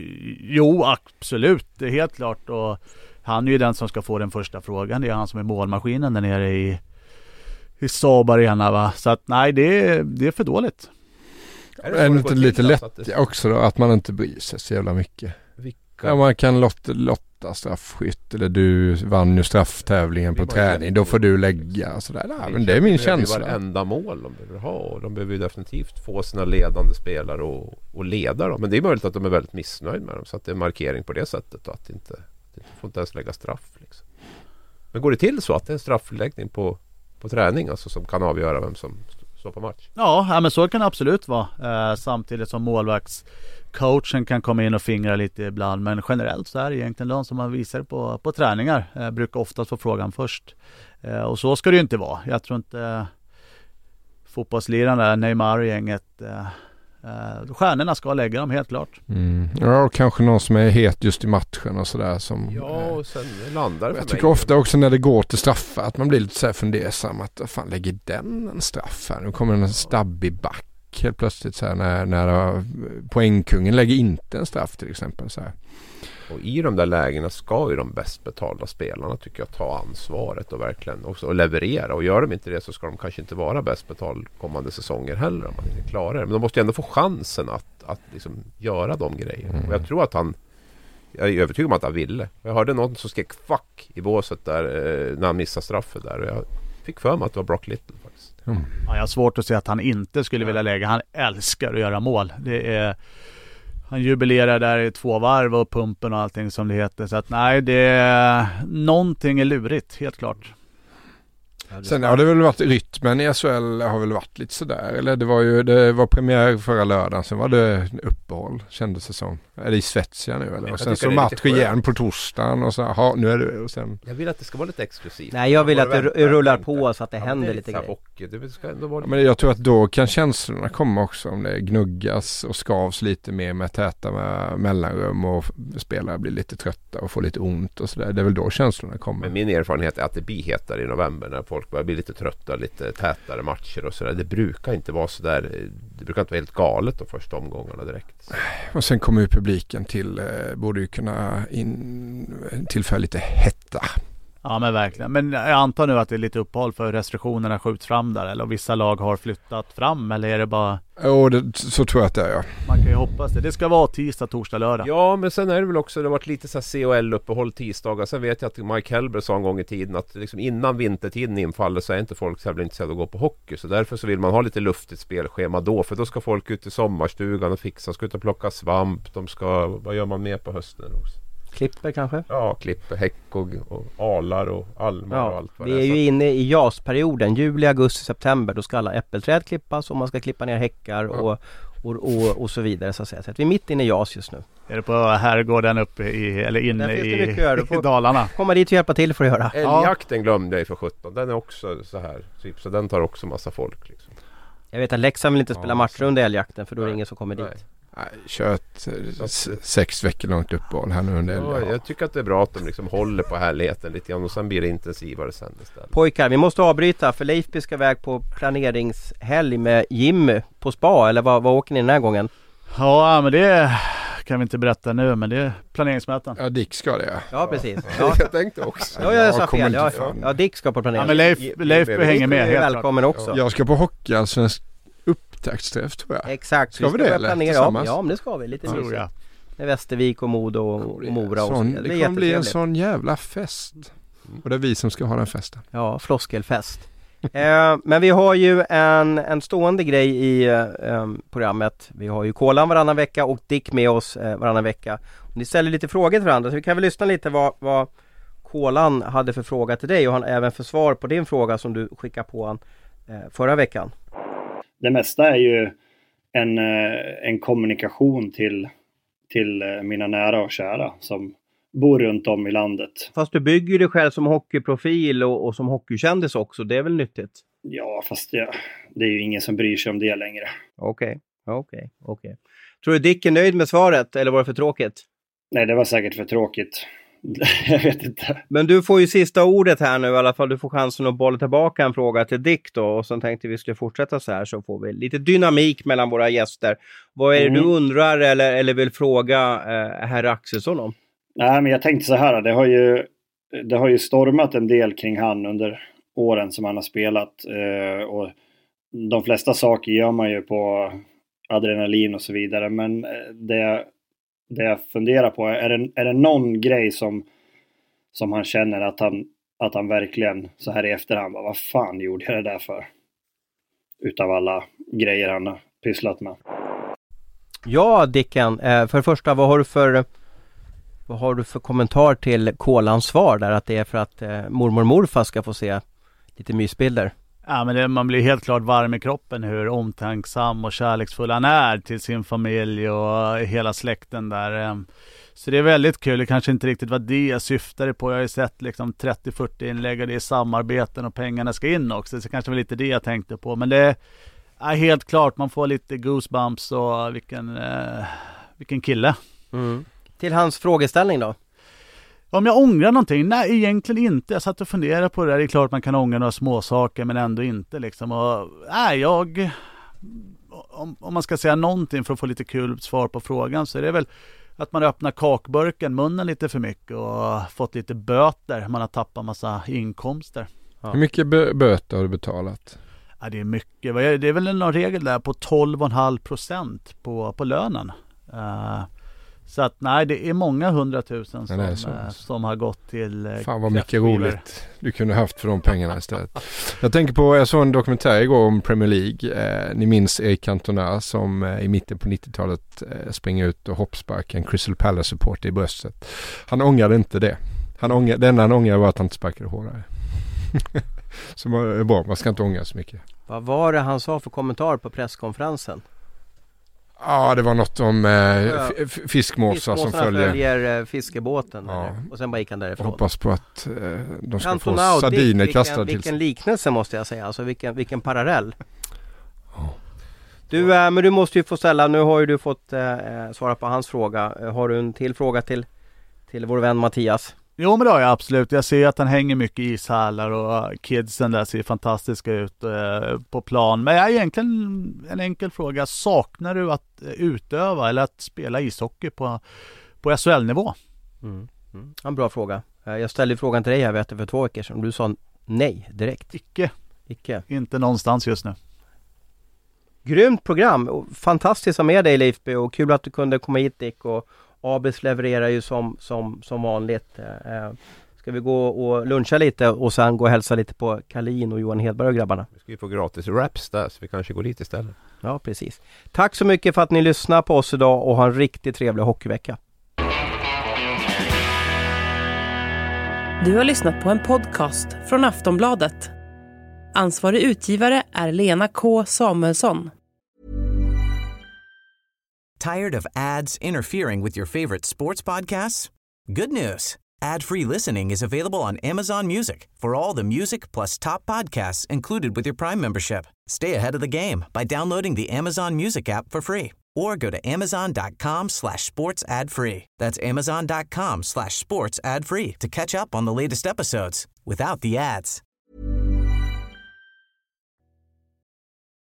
jo absolut, det är helt klart och han är ju den som ska få den första frågan. Det är han som är målmaskinen där nere i, i Saab Arena va? Så att nej det, det är för dåligt. Är det, är det inte lite lätt det... också då, att man inte bryr sig så jävla mycket? Vilka? Ja, man kan lotta, lotta straffskytt eller du vann ju strafftävlingen på träning, då får du lägga sådär. Nej, men det är min känsla. Det är varenda mål de behöver ha och de behöver ju definitivt få sina ledande spelare och, och leda dem. Men det är möjligt att de är väldigt missnöjda med dem så att det är markering på det sättet och att inte, inte får inte ens lägga straff liksom. Men går det till så att det är en straffläggning på, på träning alltså, som kan avgöra vem som på match? Ja, men så kan det absolut vara. Eh, samtidigt som målvaktscoachen kan komma in och fingra lite ibland. Men generellt så är det egentligen de som man visar på, på träningar. Eh, brukar oftast få frågan först. Eh, och så ska det ju inte vara. Jag tror inte eh, fotbollslirarna, Neymar och gänget eh, eh, stjärnorna ska lägga dem helt klart. Mm. Ja, och kanske någon som är het just i matchen och sådär. Som, ja, och sen landar det för jag tycker mig. ofta också när det går till straffar att man blir lite så här fundersam att fan lägger den en straff här? Nu kommer en stabbig back helt plötsligt så här när, när poängkungen lägger inte en straff till exempel så här. Och i de där lägena ska ju de bäst betalda spelarna tycker jag ta ansvaret och verkligen också och leverera. Och gör de inte det så ska de kanske inte vara bäst betald kommande säsonger heller om man inte klarar det. Men de måste ju ändå få chansen att, att liksom göra de grejerna. Mm. Och jag tror att han, jag är övertygad om att han ville. Jag hörde någon som skrek fuck i båset där eh, när han missade straffet där. Och jag fick för mig att det var Brock Little faktiskt. Mm. Ja, jag har svårt att se att han inte skulle vilja lägga. Han älskar att göra mål. Det är... Han jubilerar där i två varv och pumpen och allting som det heter. Så att nej, det är någonting är lurigt, helt klart. Sen har det väl varit rytmen i S H L har väl varit lite sådär. Eller det var ju, det var premiär förra lördagen. Sen var det uppehåll, kändes det som. Är det i Svetsia nu eller? Och sen så match igen på torsdagen och så, ja, nu är det och sen. Jag vill att det ska vara lite exklusivt. Nej, jag vill att det rullar på så att det ja, händer det lite grejer. Hockey. Det ska ändå vara ja, men jag tror att då kan känslorna komma också om det gnuggas och skavs lite mer med täta med mellanrum och spelare blir lite trötta och får lite ont och sådär. Det är väl då känslorna kommer. Men min erfarenhet är att det blir hetare i november när folk börjar bli lite trötta, lite tätare matcher och sådär. Det brukar inte vara sådär, det brukar inte vara helt galet de första omgångarna direkt. Och sen kommer ju publiken till, eh, borde ju kunna in, tillföra lite hetta. Ja men verkligen. Men jag antar nu att det är lite uppehåll för restriktionerna skjuts fram där eller vissa lag har flyttat fram eller är det bara... Ja, det, så tror jag att det är ja. Man kan ju hoppas det. Det ska vara tisdag, torsdag, lördag. Ja, men sen är det väl också, det har varit lite så här C H L-uppehåll tisdagar. Sen vet jag att Mike Helber sa en gång i tiden att liksom innan vintertiden infaller så är inte folk så jävla intresserade att gå på hockey. Så därför så vill man ha lite luftigt spelschema då. För då ska folk ut i sommarstugan och fixa, ska ut och plocka svamp. De ska, vad gör man mer på hösten också? Klipper kanske? Ja, klipper, häck och, och alar och almar ja, och allt vad vi det är. är ju inne i jasperioden, juli, augusti, september. Då ska alla äppelträd klippas och man ska klippa ner häckar ja. och, och, och, och så vidare så att säga. Så att vi är mitt inne i jas just nu. Är det på herrgården uppe i, eller inne i, i Dalarna? Komma dit och hjälpa till för att göra. Älgjakten ja. glömde jag för sjutton. Den är också så här, typ, så den tar också massa folk liksom. Jag vet att Leksand vill inte spela ja, matcher under älgjakten för då är det ingen som kommer Nej. dit. Nej, kör ett s- sex veckor långt uppehåll här nu under ja, jag tycker att det är bra att de liksom håller på härligheten lite grann och sen blir det intensivare sen istället. Pojkar, vi måste avbryta för Leifby ska iväg på planeringshelg med Jimmy på spa eller vad, vad åker ni den här gången? Ja, men det kan vi inte berätta nu, men det är planeringsmöten. Ja, Dick ska det. Ja, precis. Ja. Jag tänkte också. Ja, jag sa fel. Ja, Ja, ja, Dick ska på planering. Ja, men Leif, Leif hänger med. är Helt välkommen klart. också. Jag ska på hockeyallsvensk upptaktsträff tror jag. Exakt. Ska vi det, eller? planera. Ja, Tillsammans? ja, men det ska vi. Lite Tror mysigt. jag. Med Västervik och Modo och, och Mora och så. Sån, Det, det är kommer bli en jättetrevligt. sån jävla fest. Och det är vi som ska ha den festen. Ja, floskelfest. eh, men vi har ju en, en stående grej i eh, programmet. Vi har ju Kolan varannan vecka och Dick med oss eh, varannan vecka. Och ni ställer lite frågor till varandra, så vi kan väl lyssna lite vad, vad Kolan hade för fråga till dig, och han även för svar på din fråga som du skickade på han eh, förra veckan. Det mesta är ju en, eh, en kommunikation till, till eh, mina nära och kära som bor runt om i landet. Fast du bygger dig själv som hockeyprofil och, och som hockeykändis också, det är väl nyttigt? Ja, fast jag, det är ju ingen som bryr sig om det längre. Okej, okej, okej. Tror du Dick är nöjd med svaret, eller var det för tråkigt? Nej, det var säkert för tråkigt. Jag vet inte. Men du får ju sista ordet här nu i alla fall. Du får chansen att bolla tillbaka en fråga till Dick då. Och sen tänkte vi skulle fortsätta så här, så får vi lite dynamik mellan våra gäster. Vad är det Mm. du undrar eller, eller vill fråga eh, herr Axelsson om? Nej, men jag tänkte så här. Det har ju, det har ju stormat en del kring han under åren som han har spelat. Eh, och de flesta saker gör man ju på adrenalin och så vidare. Men det, det jag funderar på är, är det, är det någon grej som, som han känner att han, att han verkligen så här i efterhand bara, vad fan gjorde jag det där för? Utav alla grejer han har pysslat med. Ja, Dicken. Eh, för det första, vad har du för... Vad har du för kommentar till Kolans svar där, att det är för att eh, mormor och morfar ska få se lite mysbilder? Ja, men det, man blir helt klart varm i kroppen hur omtänksam och kärleksfull han är till sin familj och hela släkten där. Så det är väldigt kul. Det kanske inte riktigt var det jag syftade på. Jag har ju sett liksom trettio fyrtio inlägg och det är samarbeten och pengarna ska in också. Så det kanske var lite det jag tänkte på. Men det är helt klart, man får lite goosebumps och vilken, eh, vilken kille. Mm. Till hans frågeställning då? Om jag ångrar någonting? Nej, egentligen inte. Jag satt och funderade på det där. Det är klart man kan ångra några små saker, men ändå inte liksom. Och, nej, jag... Om, om man ska säga någonting för att få lite kul svar på frågan, så är det väl att man öppnar kakburken, munnen lite för mycket och fått lite böter. Man har tappat massa inkomster. Ja. Hur mycket bö- böter har du betalat? Ja, det är mycket. Det är väl någon regel där på tolv komma fem procent på, på lönen. Uh, Så att nej, det är många hundratusen som, Ja, eh, som har gått till eh, Fan vad mycket kräftskivor. roligt du kunde haft för de pengarna istället. Jag tänker på, jag såg en dokumentär igår om Premier League. Eh, ni minns Eric Cantona som eh, i mitten på nittiotalet eh, springer ut och hoppsparkar en Crystal Palace-supporter i bröstet. Han ångrade inte det. Han ångrade, det enda han ångrade var att han inte sparkade hårdare. Så det är bra, man ska inte ångra så mycket. Vad var det han sa för kommentar på presskonferensen? Ja, det var något om eh, f- fiskmåsar som följer. följer eh, fiskebåten. Ja. Eller? Och sen bara gick han därifrån. Hoppas på att eh, de ska Cantona få och sardiner Dick, kastade vilken, till sig. vilken liknelse måste jag säga. Alltså vilken, vilken parallell. Ja. Du, äh, men du måste ju få ställa, nu har ju du fått äh, svara på hans fråga. Äh, har du en till fråga till, till vår vän Mattias? Jo, men det har jag absolut. Jag ser att han hänger mycket i ishallar och kidsen där ser fantastiska ut eh, på plan. Men jag har egentligen en enkel fråga. Saknar du att utöva eller att spela ishockey på, på S H L-nivå? Mm. Mm. En bra fråga. Äh, jag ställde frågan till dig här vet du, för två veckor sedan. Du sa nej direkt. Icke. Icke. Inte någonstans just nu. Grymt program. Fantastiskt att ha med dig Leif B. Och kul att du kunde komma hit Dick. Och Abis levererar ju som, som, som vanligt. Eh, ska vi gå och luncha lite och sen gå och hälsa lite på Kalin och Johan Hedberg och grabbarna? Vi ska ju få gratis wraps där, så vi kanske går dit istället. Ja, precis. Tack så mycket för att ni lyssnar på oss idag och ha en riktigt trevlig hockeyvecka. Du har lyssnat på en podcast från Aftonbladet. Ansvarig utgivare är Lena K. Samuelsson. Tired of ads interfering with your favorite sports podcasts? Good news. Ad-free listening is available on Amazon Music for all the music plus top podcasts included with your Prime membership. Stay ahead of the game by downloading the Amazon Music app for free or go to amazon.com slash sports ad free. That's amazon.com slash sports ad free to catch up on the latest episodes without the ads.